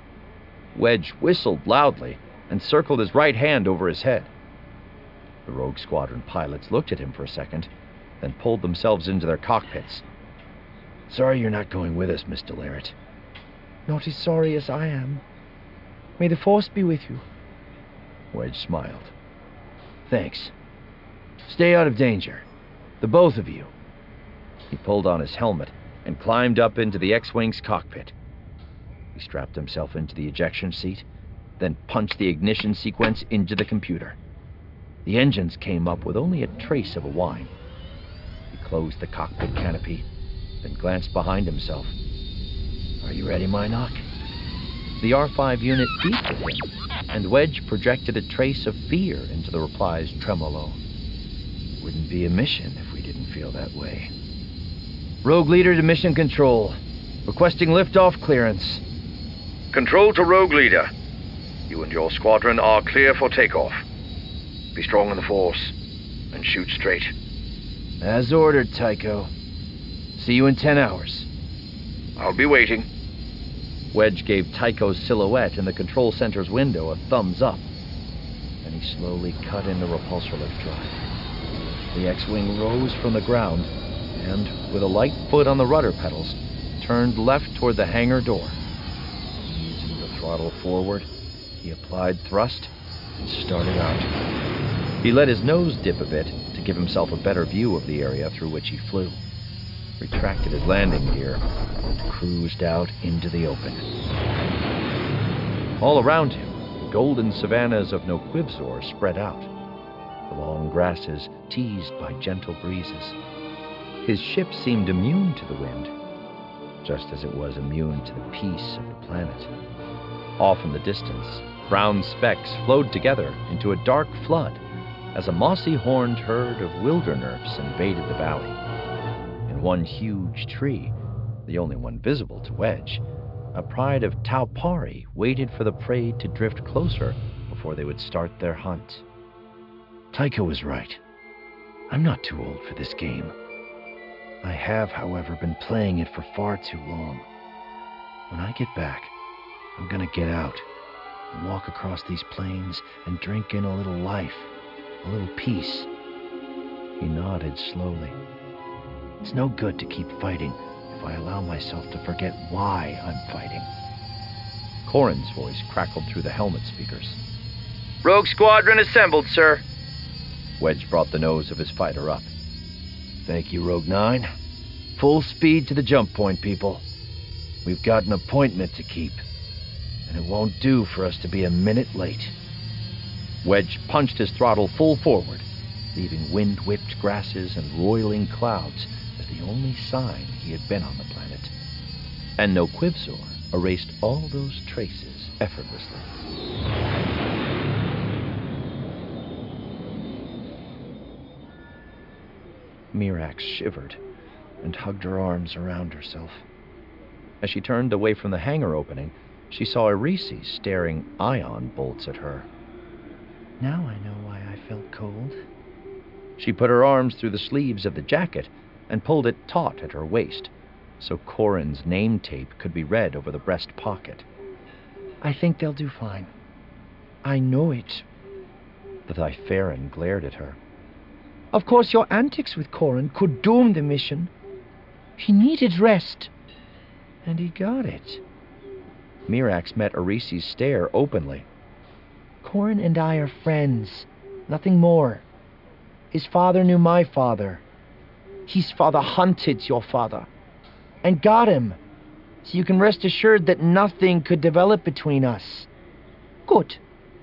Wedge whistled loudly and circled his right hand over his head. The Rogue Squadron pilots looked at him for a second, then pulled themselves into their cockpits. Sorry you're not going with us, Mister Larrett. Not as sorry as I am. May the Force be with you. Wedge smiled. Thanks. Stay out of danger. The both of you. He pulled on his helmet and climbed up into the X-Wing's cockpit. He strapped himself into the ejection seat, then punched the ignition sequence into the computer. The engines came up with only a trace of a whine. He closed the cockpit canopy, then glanced behind himself. Are you ready, Mynock? The R five unit beeped at him, and Wedge projected a trace of fear into the reply's tremolo. Wouldn't be a mission if we didn't feel that way. Rogue Leader to Mission Control. Requesting liftoff clearance. Control to Rogue Leader. You and your squadron are clear for takeoff. Be strong in the Force, and shoot straight. As ordered, Tycho. See you in ten hours. I'll be waiting. Wedge gave Tycho's silhouette in the control center's window a thumbs up. Then he slowly cut in the repulsor lift drive. The X-Wing rose from the ground and, with a light foot on the rudder pedals, turned left toward the hangar door. Easing the throttle forward, he applied thrust and started out. He let his nose dip a bit to give himself a better view of the area through which he flew, retracted his landing gear, and cruised out into the open. All around him, the golden savannas of Noquibzor spread out, the long grasses teased by gentle breezes. His ship seemed immune to the wind, just as it was immune to the peace of the planet. Off in the distance, brown specks flowed together into a dark flood as a mossy-horned herd of wildernurfs invaded the valley. In one huge tree, the only one visible to Wedge, a pride of Taupari waited for the prey to drift closer before they would start their hunt. Tycho was right. I'm not too old for this game. I have, however, been playing it for far too long. When I get back, I'm gonna get out and walk across these plains and drink in a little life, a little peace. He nodded slowly. It's no good to keep fighting if I allow myself to forget why I'm fighting. Corrin's voice crackled through the helmet speakers. Rogue Squadron assembled, sir. Wedge brought the nose of his fighter up. Thank you, Rogue Nine. Full speed to the jump point, people. We've got an appointment to keep, and it won't do for us to be a minute late. Wedge punched his throttle full forward, leaving wind-whipped grasses and roiling clouds as the only sign he had been on the planet. And no Quivzor erased all those traces effortlessly. Mirax shivered and hugged her arms around herself. As she turned away from the hangar opening, she saw Irisi staring ion bolts at her. Now I know why I felt cold. She put her arms through the sleeves of the jacket and pulled it taut at her waist, so Corrin's name tape could be read over the breast pocket. I think they'll do fine. I know it. The Thypheran glared at her. Of course, your antics with Corrin could doom the mission. He needed rest. And he got it. Mirax met Irisi's stare openly. Corrin and I are friends. Nothing more. His father knew my father. His father hunted your father. And got him. So you can rest assured that nothing could develop between us. Good.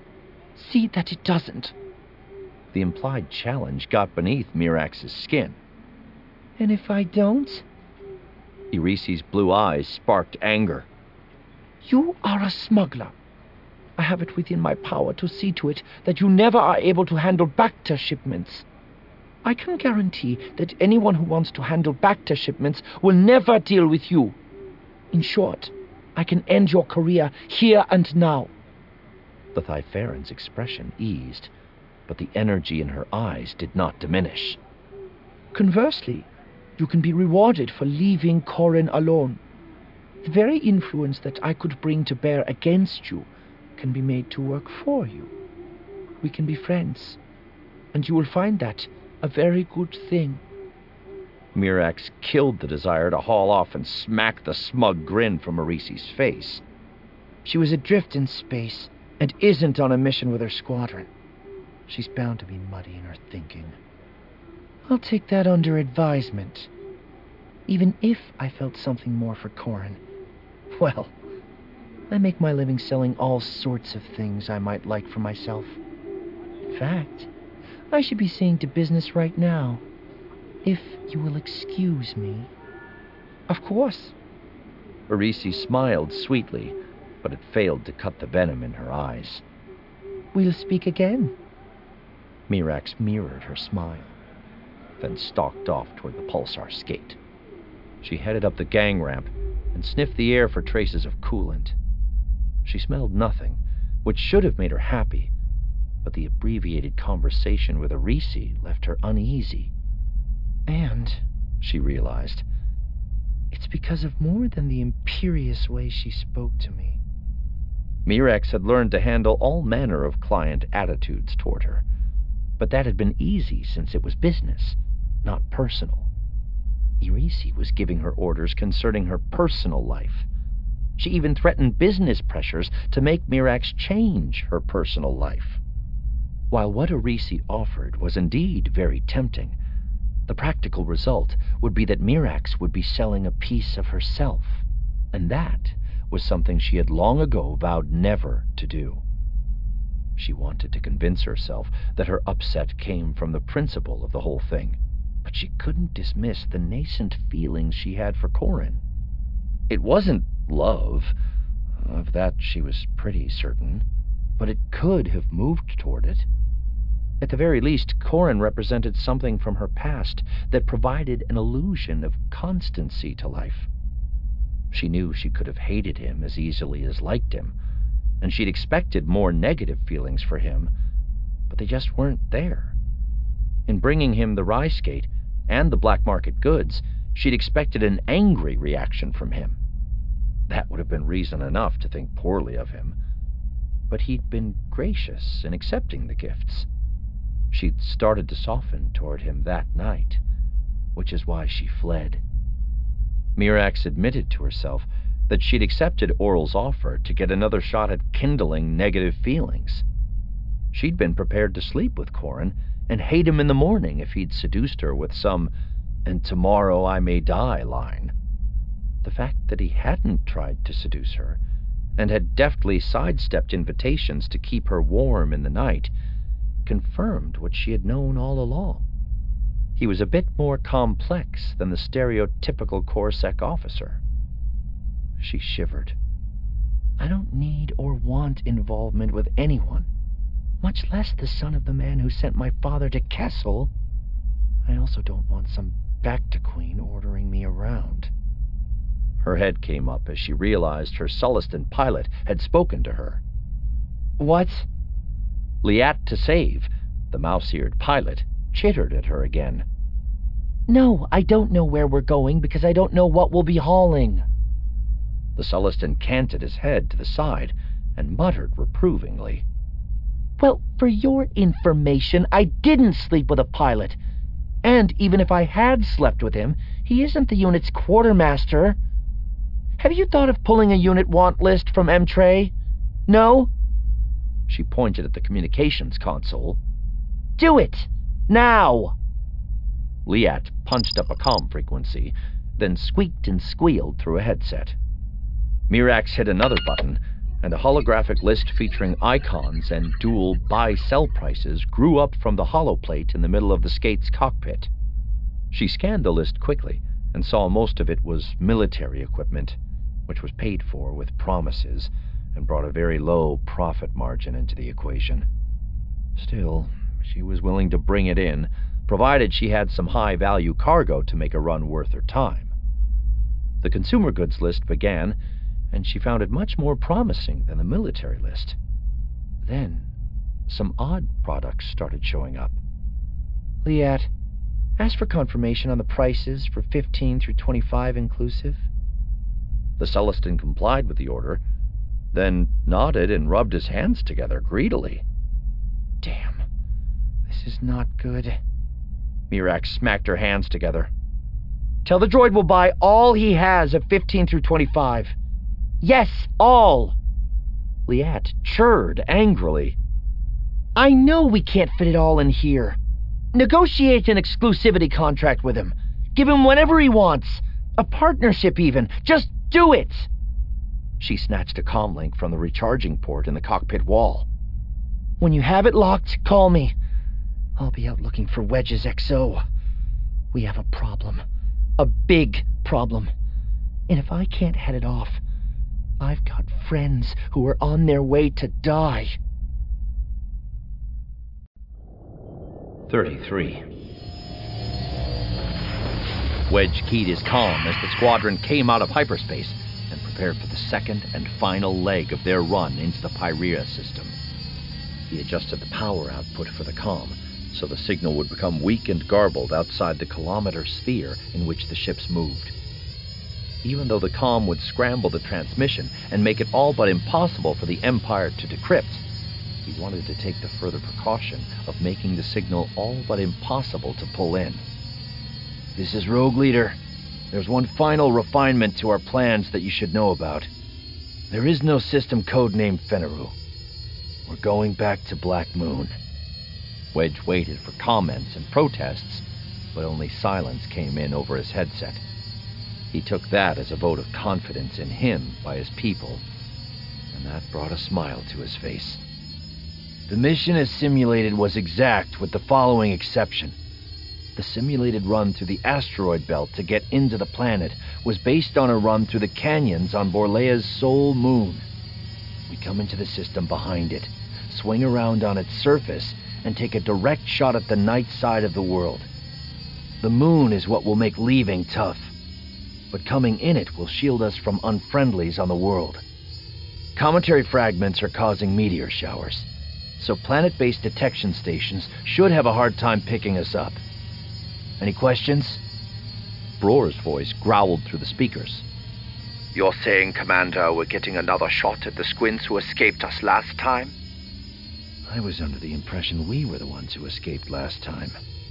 See that it doesn't. The implied challenge got beneath Mirax's skin. And if I don't? Irisi's blue eyes sparked anger. You are a smuggler. I have it within my power to see to it that you never are able to handle Bacta shipments. I can guarantee that anyone who wants to handle Bacta shipments will never deal with you. In short, I can end your career here and now. The Thypheran's expression eased, but the energy in her eyes did not diminish. Conversely, you can be rewarded for leaving Corrin alone. The very influence that I could bring to bear against you can be made to work for you. We can be friends, and you will find that a very good thing. Mirax killed the desire to haul off and smack the smug grin from Irisi's face. She was adrift in space and isn't on a mission with her squadron. She's bound to be muddy in her thinking. I'll take that under advisement. Even if I felt something more for Corrin, well, I make my living selling all sorts of things I might like for myself. In fact, I should be seeing to business right now, if you will excuse me. Of course. Irisi smiled sweetly, but it failed to cut the venom in her eyes. We'll speak again. Mirax mirrored her smile, then stalked off toward the pulsar skate. She headed up the gang ramp and sniffed the air for traces of coolant. She smelled nothing, which should have made her happy, but the abbreviated conversation with Irisi left her uneasy. And, she realized, it's because of more than the imperious way she spoke to me. Mirax had learned to handle all manner of client attitudes toward her, but that had been easy since it was business, not personal. Irisi was giving her orders concerning her personal life. She even threatened business pressures to make Mirax change her personal life. While what Irisi offered was indeed very tempting, the practical result would be that Mirax would be selling a piece of herself, and that was something she had long ago vowed never to do. She wanted to convince herself that her upset came from the principle of the whole thing, but she couldn't dismiss the nascent feelings she had for Corrin. It wasn't love. Of that she was pretty certain. But it could have moved toward it. At the very least, Corin represented something from her past that provided an illusion of constancy to life. She knew she could have hated him as easily as liked him, and she'd expected more negative feelings for him, but they just weren't there. In bringing him the rye skate and the black market goods, she'd expected an angry reaction from him. That would have been reason enough to think poorly of him. But he'd been gracious in accepting the gifts. She'd started to soften toward him that night, which is why she fled. Mirax admitted to herself that she'd accepted Oral's offer to get another shot at kindling negative feelings. She'd been prepared to sleep with Corin and hate him in the morning if he'd seduced her with some "and tomorrow I may die" line. The fact that he hadn't tried to seduce her and had deftly sidestepped invitations to keep her warm in the night confirmed what she had known all along. He was a bit more complex than the stereotypical Corsac officer. She shivered. I don't need or want involvement with anyone, much less the son of the man who sent my father to Kessel. I also don't want some Bacta-queen ordering me around. Her head came up as she realized her Sullustan pilot had spoken to her. What? Liat to Save, the mouse-eared pilot, chittered at her again. No, I don't know where we're going because I don't know what we'll be hauling. The Sullustan canted his head to the side and muttered reprovingly. Well, for your information, I didn't sleep with a pilot. And even if I had slept with him, he isn't the unit's quartermaster. Have you thought of pulling a unit want list from M-Tray? No? She pointed at the communications console. Do it! Now! Liat punched up a comm frequency, then squeaked and squealed through a headset. Mirax hit another button, and a holographic list featuring icons and dual buy-sell prices grew up from the holoplate in the middle of the skate's cockpit. She scanned the list quickly and saw most of it was military equipment, which was paid for with promises and brought a very low profit margin into the equation. Still, she was willing to bring it in, provided she had some high-value cargo to make a run worth her time. The consumer goods list began, and she found it much more promising than the military list. Then, some odd products started showing up. Liat, ask for confirmation on the prices for fifteen through twenty-five inclusive. The Sullustan complied with the order, then nodded and rubbed his hands together greedily. Damn, this is not good. Mirax smacked her hands together. Tell the droid we'll buy all he has of fifteen through twenty-five. Yes, all! Liat chirred angrily. I know we can't fit it all in here. Negotiate an exclusivity contract with him. Give him whatever he wants. A partnership even. Just do it! She snatched a comlink from the recharging port in the cockpit wall. When you have it locked, call me. I'll be out looking for Wedge's X O. We have a problem. A big problem. And if I can't head it off, I've got friends who are on their way to die. thirty-three. Wedge keyed his comm as the squadron came out of hyperspace and prepared for the second and final leg of their run into the Pyrea system. He adjusted the power output for the comm, so the signal would become weak and garbled outside the kilometer sphere in which the ships moved. Even though the comm would scramble the transmission and make it all but impossible for the Empire to decrypt, he wanted to take the further precaution of making the signal all but impossible to pull in. This is Rogue Leader. There's one final refinement to our plans that you should know about. There is no system code named Fenneru. We're going back to Black Moon. Wedge waited for comments and protests, but only silence came in over his headset. He took that as a vote of confidence in him by his people, and that brought a smile to his face. The mission as simulated was exact with the following exception. The simulated run through the asteroid belt to get into the planet was based on a run through the canyons on Borlea's sole moon. We come into the system behind it, swing around on its surface, and take a direct shot at the night side of the world. The moon is what will make leaving tough, but coming in it will shield us from unfriendlies on the world. Cometary fragments are causing meteor showers, so planet-based detection stations should have a hard time picking us up. Any questions? Broer's voice growled through the speakers. You're saying, Commander, we're getting another shot at the squints who escaped us last time? I was under the impression we were the ones who escaped last time.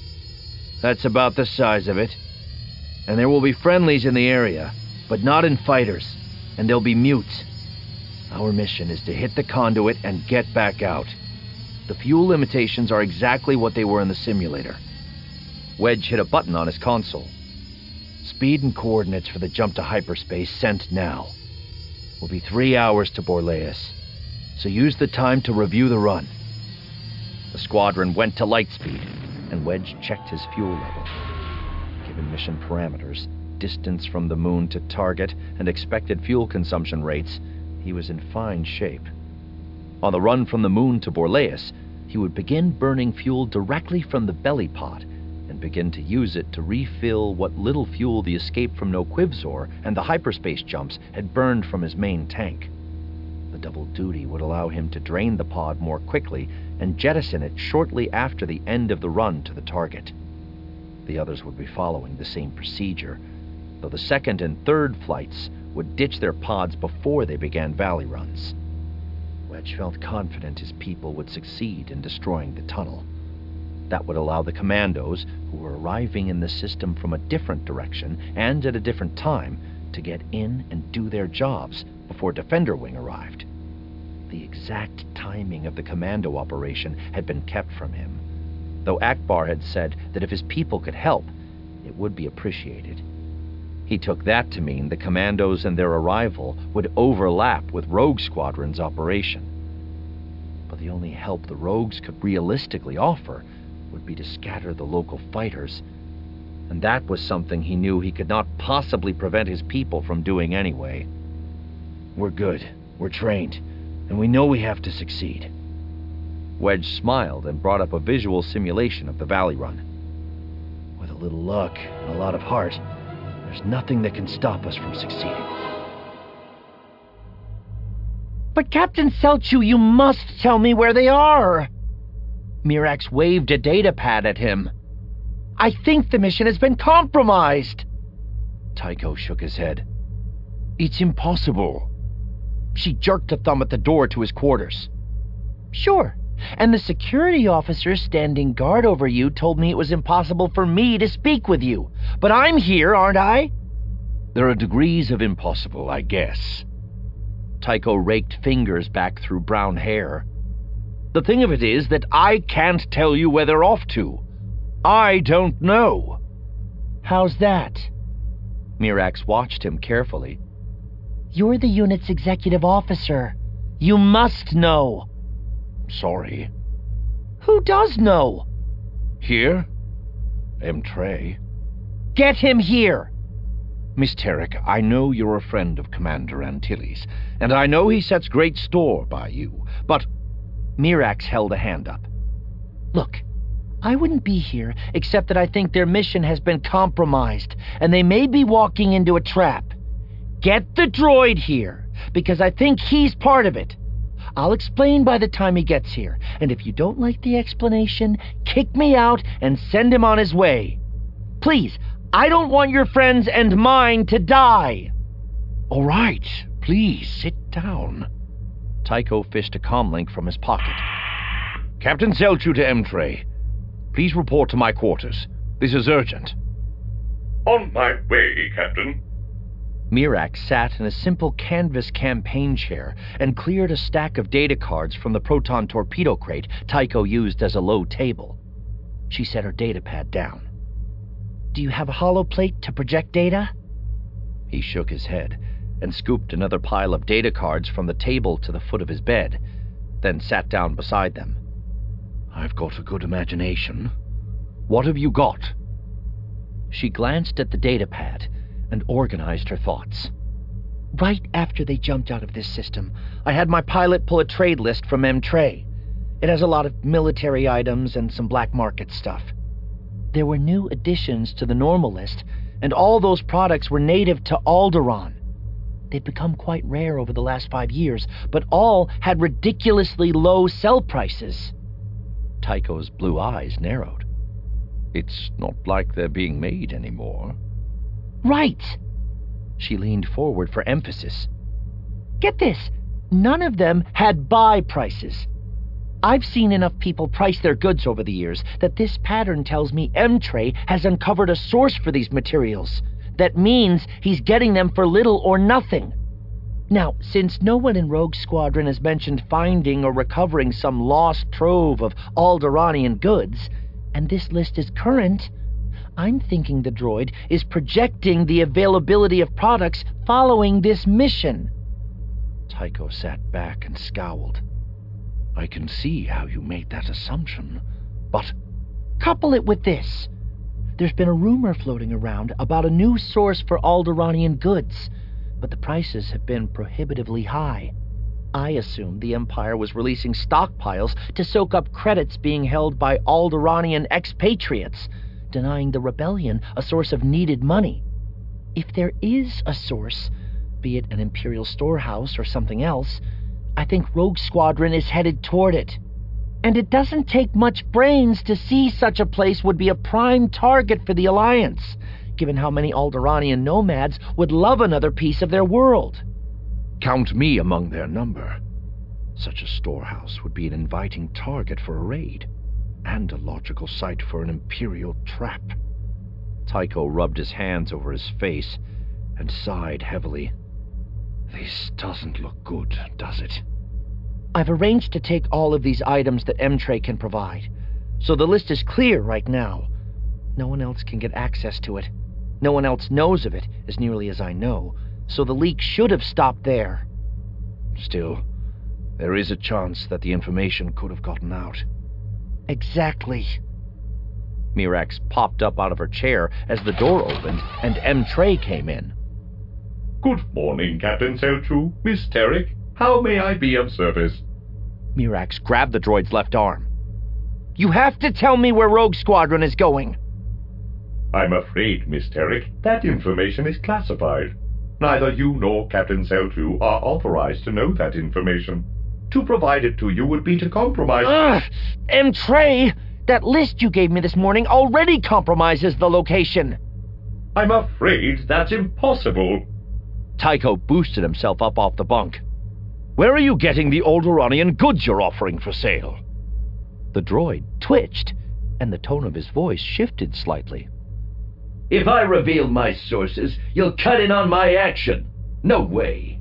That's about the size of it. And there will be friendlies in the area, but not in fighters, and they'll be mutes. Our mission is to hit the conduit and get back out. The fuel limitations are exactly what they were in the simulator. Wedge hit a button on his console. Speed and coordinates for the jump to hyperspace sent now. Will be three hours to Borleas, so use the time to review the run. The squadron went to light speed, and Wedge checked his fuel level. Given mission parameters, distance from the moon to target, and expected fuel consumption rates, he was in fine shape. On the run from the moon to Borleas, he would begin burning fuel directly from the belly pod, and begin to use it to refill what little fuel the escape from Noquivzor and the hyperspace jumps had burned from his main tank. The double duty would allow him to drain the pod more quickly and jettison it shortly after the end of the run to the target. The others would be following the same procedure, though the second and third flights would ditch their pods before they began valley runs. Wedge felt confident his people would succeed in destroying the tunnel. That would allow the commandos, who were arriving in the system from a different direction and at a different time, to get in and do their jobs before Defender Wing arrived. The exact timing of the commando operation had been kept from him, though Akbar had said that if his people could help, it would be appreciated. He took that to mean the commandos and their arrival would overlap with Rogue Squadron's operation. But the only help the Rogues could realistically offer would be to scatter the local fighters, and that was something he knew he could not possibly prevent his people from doing anyway. We're good, we're trained, and we know we have to succeed. Wedge smiled and brought up a visual simulation of the valley run. With a little luck and a lot of heart, there's nothing that can stop us from succeeding. But Captain Selchu, you must tell me where they are! Mirax waved a data pad at him. I think the mission has been compromised. Tycho shook his head. It's impossible. She jerked a thumb at the door to his quarters. Sure, and the security officer standing guard over you told me it was impossible for me to speak with you. But I'm here, aren't I? There are degrees of impossible, I guess. Tycho raked fingers back through brown hair. The thing of it is that I can't tell you where they're off to. I don't know. How's that? Mirax watched him carefully. You're the unit's executive officer. You must know. Sorry. Who does know? Here? Emtray. Get him here! Miss Terrick, I know you're a friend of Commander Antilles, and I know he sets great store by you, but... Mirax held a hand up. Look, I wouldn't be here except that I think their mission has been compromised, and they may be walking into a trap. Get the droid here, because I think he's part of it. I'll explain by the time he gets here, and if you don't like the explanation, kick me out and send him on his way. Please, I don't want your friends and mine to die. All right, please sit down. Tycho fished a comlink from his pocket. Captain Selchu to Emtray. Please report to my quarters. This is urgent. On my way, Captain. Mirax sat in a simple canvas campaign chair and cleared a stack of data cards from the proton torpedo crate Tycho used as a low table. She set her data pad down. Do you have a holoplate to project data? He shook his head and scooped another pile of data cards from the table to the foot of his bed, then sat down beside them. I've got a good imagination. What have you got? She glanced at the datapad and organized her thoughts. Right after they jumped out of this system, I had my pilot pull a trade list from M-Tray. It has a lot of military items and some black market stuff. There were new additions to the normal list, and all those products were native to Alderaan. They'd become quite rare over the last five years, but all had ridiculously low sell prices. Tycho's blue eyes narrowed. It's not like they're being made anymore. Right. She leaned forward for emphasis. Get this, none of them had buy prices. I've seen enough people price their goods over the years that this pattern tells me M-Tray has uncovered a source for these materials. That means he's getting them for little or nothing. Now, since no one in Rogue Squadron has mentioned finding or recovering some lost trove of Alderaanian goods, and this list is current, I'm thinking the droid is projecting the availability of products following this mission. Tycho sat back and scowled. I can see how you made that assumption, but... Couple it with this. There's been a rumor floating around about a new source for Alderaanian goods, but the prices have been prohibitively high. I assumed the Empire was releasing stockpiles to soak up credits being held by Alderaanian expatriates, denying the rebellion a source of needed money. If there is a source, be it an Imperial storehouse or something else, I think Rogue Squadron is headed toward it. And it doesn't take much brains to see such a place would be a prime target for the Alliance, given how many Alderaanian nomads would love another piece of their world. Count me among their number. Such a storehouse would be an inviting target for a raid, and a logical site for an Imperial trap. Tycho rubbed his hands over his face and sighed heavily. This doesn't look good, does it? I've arranged to take all of these items that M-Tray can provide, so the list is clear right now. No one else can get access to it. No one else knows of it, as nearly as I know, so the leak should have stopped there. Still, there is a chance that the information could have gotten out. Exactly. Mirax popped up out of her chair as the door opened and M-Tray came in. Good morning, Captain Selchu, Miss Terek. How may I be of service? Mirax grabbed the droid's left arm. You have to tell me where Rogue Squadron is going. I'm afraid, Miss Terek, that information is classified. Neither you nor Captain Selchu are authorized to know that information. To provide it to you would be to compromise... Ugh! M-Tray! That list you gave me this morning already compromises the location. I'm afraid that's impossible. Tycho boosted himself up off the bunk. Where are you getting the Alderaanian goods you're offering for sale? The droid twitched, and the tone of his voice shifted slightly. If I reveal my sources, you'll cut in on my action. No way.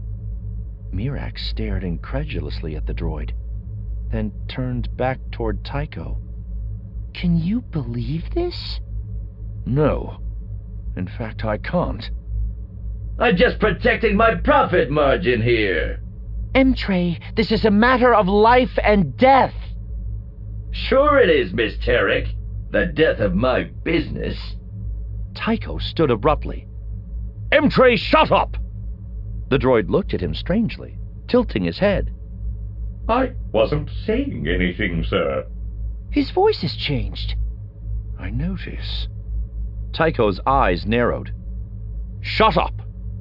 Mirax stared incredulously at the droid, then turned back toward Tycho. Can you believe this? No. In fact, I can't. I'm just protecting my profit margin here. M-Tray, this is a matter of life and death. Sure it is, Miss Terek. The death of my business. Tycho stood abruptly. M-Tray, shut up! The droid looked at him strangely, tilting his head. I wasn't saying anything, sir. His voice has changed. I notice. Tycho's eyes narrowed. Shut up!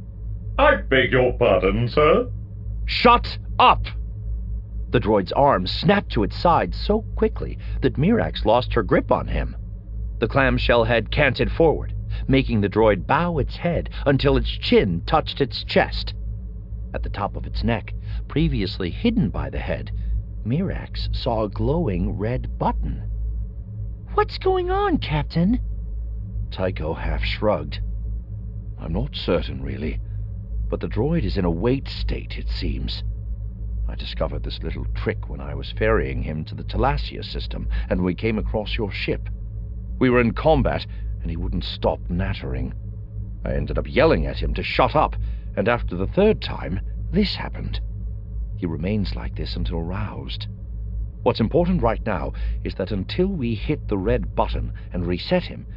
I beg your pardon, sir? Shut up! The droid's arm snapped to its side so quickly that Mirax lost her grip on him. The clamshell head canted forward, making the droid bow its head until its chin touched its chest. At the top of its neck, previously hidden by the head, Mirax saw a glowing red button. What's going on, Captain? Tycho half shrugged. I'm not certain, really, but the droid is in a wait state, it seems. I discovered this little trick when I was ferrying him to the Talasia system, and we came across your ship. We were in combat, and he wouldn't stop nattering. I ended up yelling at him to shut up, and after the third time, this happened. He remains like this until roused. What's important right now is that until we hit the red button and reset him,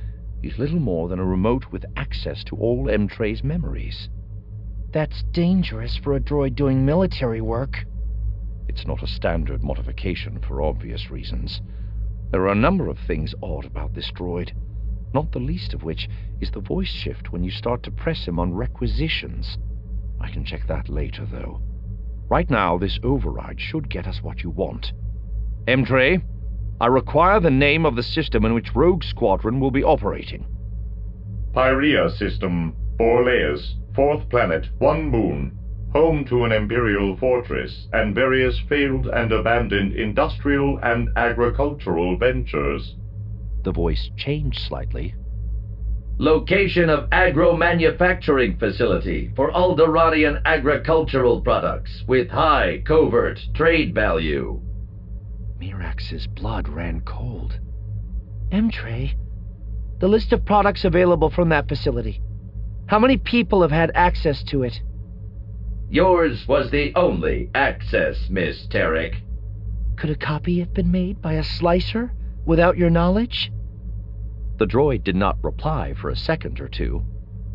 is little more than a remote with access to all M-Tray's memories. That's dangerous for a droid doing military work. It's not a standard modification for obvious reasons. There are a number of things odd about this droid, not the least of which is the voice shift when you start to press him on requisitions. I can check that later, though. Right now, this override should get us what you want. M-Tray, I require the name of the system in which Rogue Squadron will be operating. Pyrea System, Borleas, fourth planet, one moon, home to an Imperial fortress and various failed and abandoned industrial and agricultural ventures. The voice changed slightly. Location of agro-manufacturing facility for Alderaanian agricultural products with high covert trade value. Mirax's blood ran cold. M-Tray, the list of products available from that facility. How many people have had access to it? Yours was the only access, Miss Terek. Could a copy have been made by a slicer without your knowledge? The droid did not reply for a second or two.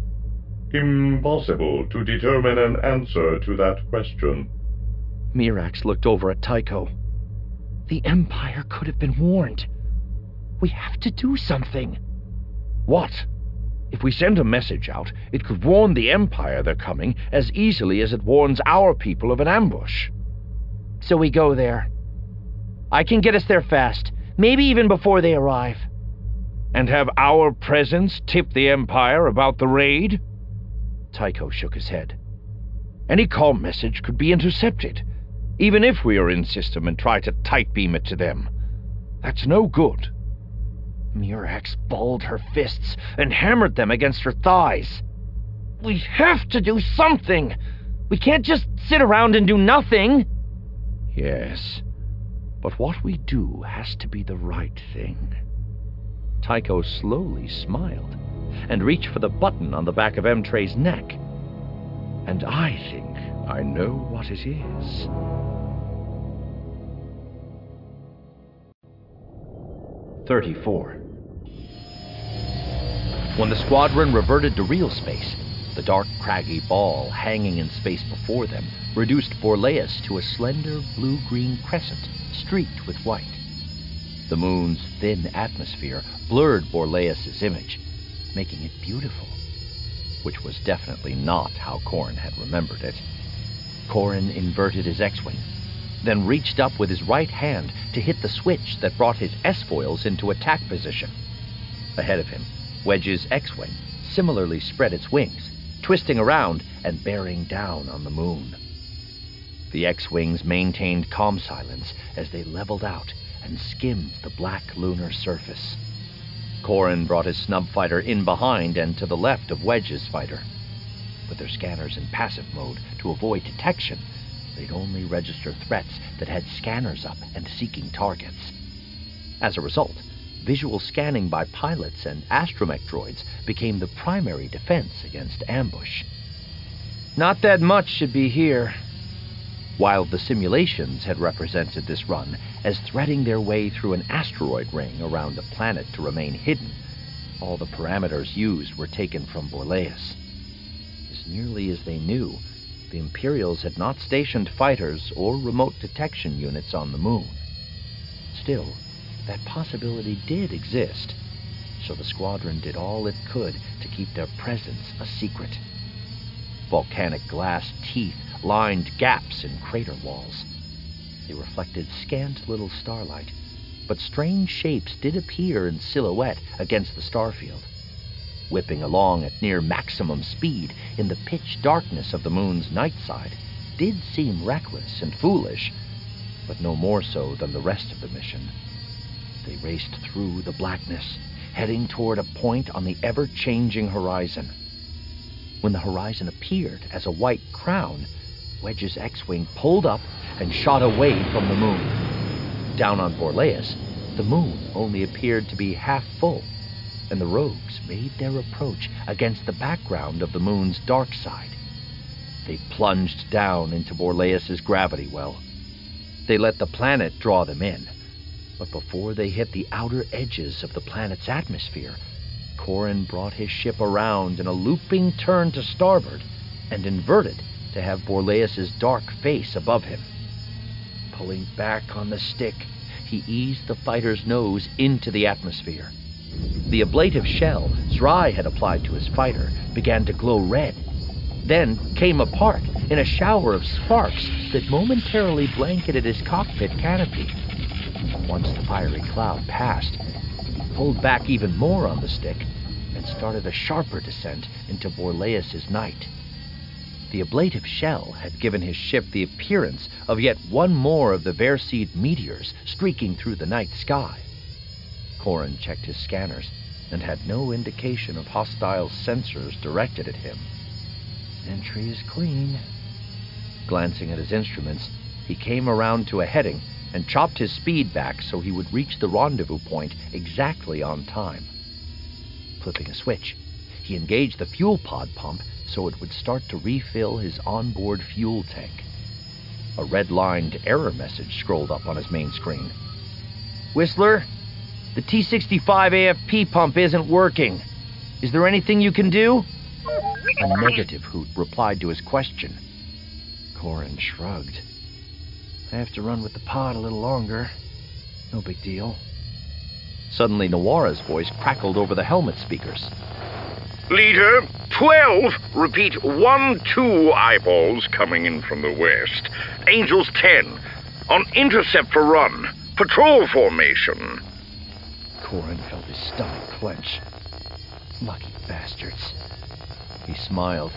Impossible to determine an answer to that question. Mirax looked over at Tycho. The Empire could have been warned. We have to do something. What? If we send a message out, it could warn the Empire they're coming as easily as it warns our people of an ambush. So we go there. I can get us there fast, maybe even before they arrive. And have our presence tip the Empire about the raid? Tycho shook his head. Any comm message could be intercepted, even if we are in system and try to tight beam it to them. That's no good. Mirax balled her fists and hammered them against her thighs. We have to do something! We can't just sit around and do nothing! Yes, but what we do has to be the right thing. Tycho slowly smiled and reached for the button on the back of M-Tray's neck. And I think I know what it is. thirty-four. When the squadron reverted to real space, the dark, craggy ball hanging in space before them reduced Borleas to a slender blue-green crescent streaked with white. The moon's thin atmosphere blurred Borleas' image, making it beautiful, which was definitely not how Corran had remembered it. Corran inverted his X-Wing, then reached up with his right hand to hit the switch that brought his S-foils into attack position. Ahead of him, Wedge's X-Wing similarly spread its wings, twisting around and bearing down on the moon. The X-Wings maintained calm silence as they leveled out and skimmed the black lunar surface. Corran brought his snub fighter in behind and to the left of Wedge's fighter. With their scanners in passive mode to avoid detection, they'd only register threats that had scanners up and seeking targets. As a result, visual scanning by pilots and astromech droids became the primary defense against ambush. Not that much should be here. While the simulations had represented this run as threading their way through an asteroid ring around a planet to remain hidden, all the parameters used were taken from Borleas. As nearly as they knew, the Imperials had not stationed fighters or remote detection units on the moon. Still, that possibility did exist, so the squadron did all it could to keep their presence a secret. Volcanic glass teeth lined gaps in crater walls. They reflected scant little starlight, but strange shapes did appear in silhouette against the starfield. Whipping along at near maximum speed in the pitch darkness of the moon's night side did seem reckless and foolish, but no more so than the rest of the mission. They raced through the blackness, heading toward a point on the ever-changing horizon. When the horizon appeared as a white crown, Wedge's X-Wing pulled up and shot away from the moon. Down on Borleas, the moon only appeared to be half full, and the rogues made their approach against the background of the moon's dark side. They plunged down into Borleas' gravity well. They let the planet draw them in, but before they hit the outer edges of the planet's atmosphere, Corin brought his ship around in a looping turn to starboard and inverted to have Borlaeus' dark face above him. Pulling back on the stick, he eased the fighter's nose into the atmosphere. The ablative shell Zrai had applied to his fighter began to glow red, then came apart in a shower of sparks that momentarily blanketed his cockpit canopy. Once the fiery cloud passed, he pulled back even more on the stick and started a sharper descent into Borlaeus' night. The ablative shell had given his ship the appearance of yet one more of the Verseid meteors streaking through the night sky. Corin checked his scanners and had no indication of hostile sensors directed at him. Entry is clean. Glancing at his instruments, he came around to a heading and chopped his speed back so he would reach the rendezvous point exactly on time. Flipping a switch, he engaged the fuel pod pump so it would start to refill his onboard fuel tank. A red-lined error message scrolled up on his main screen. "Whistler, the T sixty-five A F P pump isn't working. Is there anything you can do?" A negative hoot replied to his question. Corin shrugged. "I have to run with the pod a little longer. No big deal." Suddenly, Nawara's voice crackled over the helmet speakers. Leader, twelve, repeat, one, two eyeballs coming in from the west. Angels ten, on intercept for run, patrol formation. Corin felt his stomach clench. Lucky bastards. He smiled.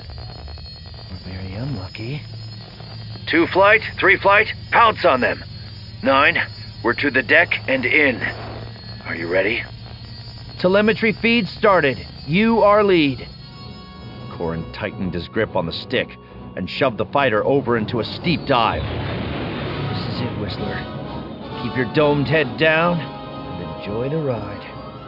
We're very unlucky. Two flight, three flight, pounce on them. Nine, we're to the deck and in. Are you ready? Telemetry feed started. You are lead. Corin tightened his grip on the stick and shoved the fighter over into a steep dive. This is it, Whistler. Keep your domed head down and enjoy the ride.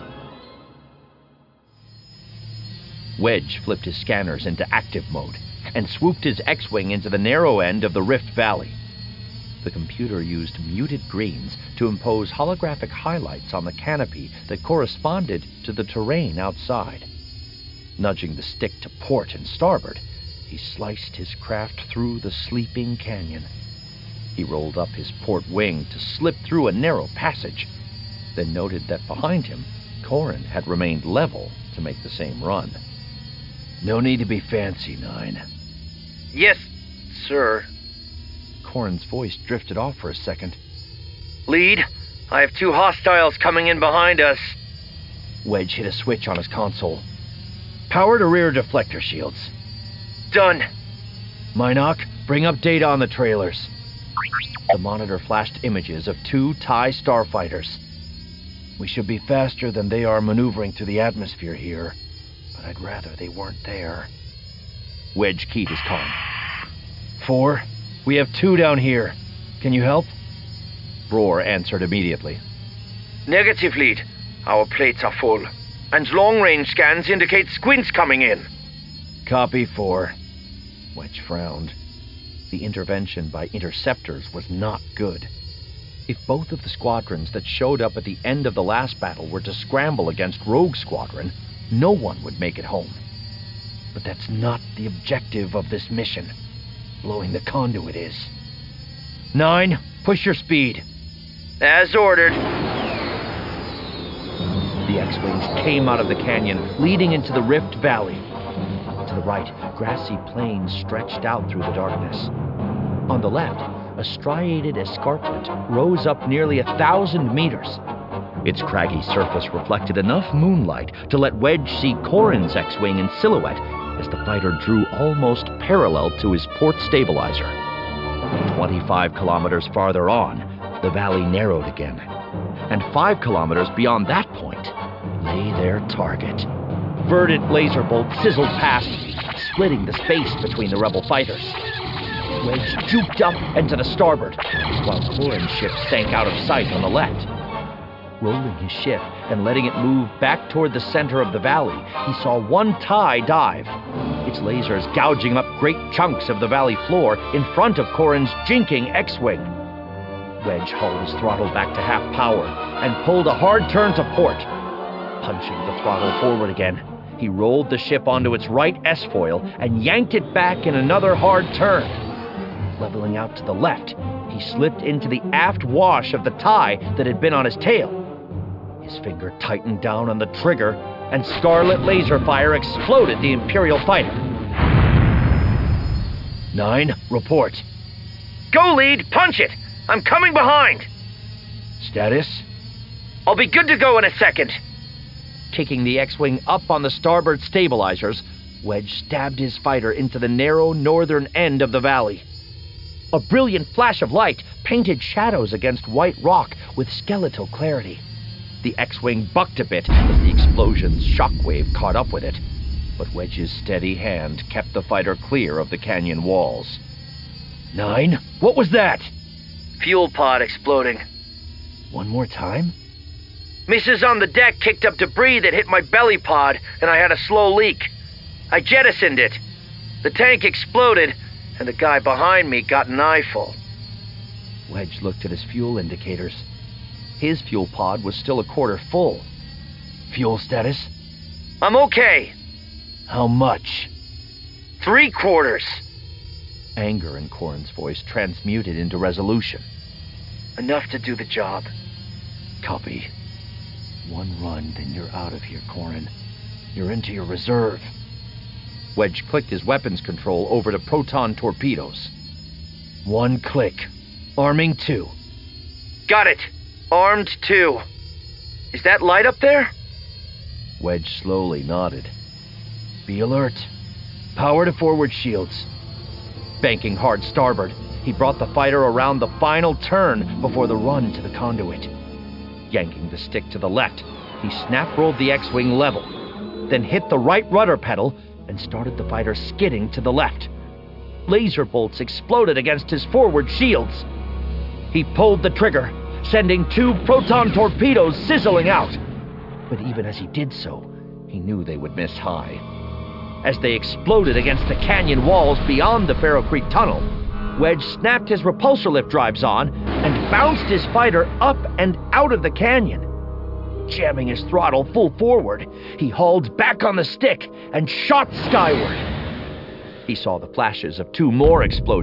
Wedge flipped his scanners into active mode and swooped his X-Wing into the narrow end of the Rift Valley. The computer used muted greens to impose holographic highlights on the canopy that corresponded to the terrain outside. Nudging the stick to port and starboard, he sliced his craft through the sleeping canyon. He rolled up his port wing to slip through a narrow passage, then noted that behind him, Corin had remained level to make the same run. No need to be fancy, Nine. Yes, sir. Corin's voice drifted off for a second. Lead, I have two hostiles coming in behind us. Wedge hit a switch on his console. Power to rear deflector shields. Done. Minoc, bring up data on the trailers. The monitor flashed images of two TIE starfighters. We should be faster than they are maneuvering through the atmosphere here, but I'd rather they weren't there. Wedge keyed his comm. Four, we have two down here. Can you help? Roar answered immediately. Negative, lead. Our plates are full, and long-range scans indicate squints coming in. Copy, Four. Wedge frowned. The intervention by interceptors was not good. If both of the squadrons that showed up at the end of the last battle were to scramble against Rogue Squadron, no one would make it home. But that's not the objective of this mission. Blowing the conduit is. Nine, push your speed. As ordered. The X-Wings came out of the canyon, leading into the Rift Valley. To the right, grassy plains stretched out through the darkness. On the left, a striated escarpment rose up nearly a thousand meters. Its craggy surface reflected enough moonlight to let Wedge see Corin's X-Wing in silhouette as the fighter drew almost parallel to his port stabilizer. Twenty-five kilometers farther on, the valley narrowed again, and five kilometers beyond that point lay their target. Verted laser bolts sizzled past, splitting the space between the rebel fighters. Wedge juked up and to the starboard, while Corin's ship sank out of sight on the left. Rolling his ship and letting it move back toward the center of the valley, he saw one TIE dive, its lasers gouging up great chunks of the valley floor in front of Corin's jinking X-Wing. Wedge hauled his throttle back to half power and pulled a hard turn to port. Punching the throttle forward again, he rolled the ship onto its right S-foil and yanked it back in another hard turn. Leveling out to the left, he slipped into the aft wash of the tie that had been on his tail. His finger tightened down on the trigger, and scarlet laser fire exploded the Imperial fighter. Nine, report. Go, lead! Punch it! I'm coming behind! Status? I'll be good to go in a second. Kicking the X-Wing up on the starboard stabilizers, Wedge stabbed his fighter into the narrow northern end of the valley. A brilliant flash of light painted shadows against white rock with skeletal clarity. The X-Wing bucked a bit as the explosion's shockwave caught up with it, but Wedge's steady hand kept the fighter clear of the canyon walls. Nine, what was that? Fuel pod exploding. One more time? Missiles on the deck kicked up debris that hit my belly pod, and I had a slow leak. I jettisoned it. The tank exploded, and the guy behind me got an eyeful. Wedge looked at his fuel indicators. His fuel pod was still a quarter full. Fuel status? I'm okay. How much? Three quarters. Anger in Corrin's voice transmuted into resolution. Enough to do the job. Copy. One run, then you're out of here, Corrin. You're into your reserve. Wedge clicked his weapons control over to proton torpedoes. One click. Arming two. Got it. Armed two. Is that light up there? Wedge slowly nodded. Be alert. Power to forward shields. Banking hard starboard, he brought the fighter around the final turn before the run to the conduit. Yanking the stick to the left, he snap-rolled the X-Wing level, then hit the right rudder pedal and started the fighter skidding to the left. Laser bolts exploded against his forward shields. He pulled the trigger, sending two proton torpedoes sizzling out. But even as he did so, he knew they would miss high. As they exploded against the canyon walls beyond the Faro Creek Tunnel, Wedge snapped his repulsor lift drives on and bounced his fighter up and out of the canyon. Jamming his throttle full forward, he hauled back on the stick and shot skyward. He saw the flashes of two more explosions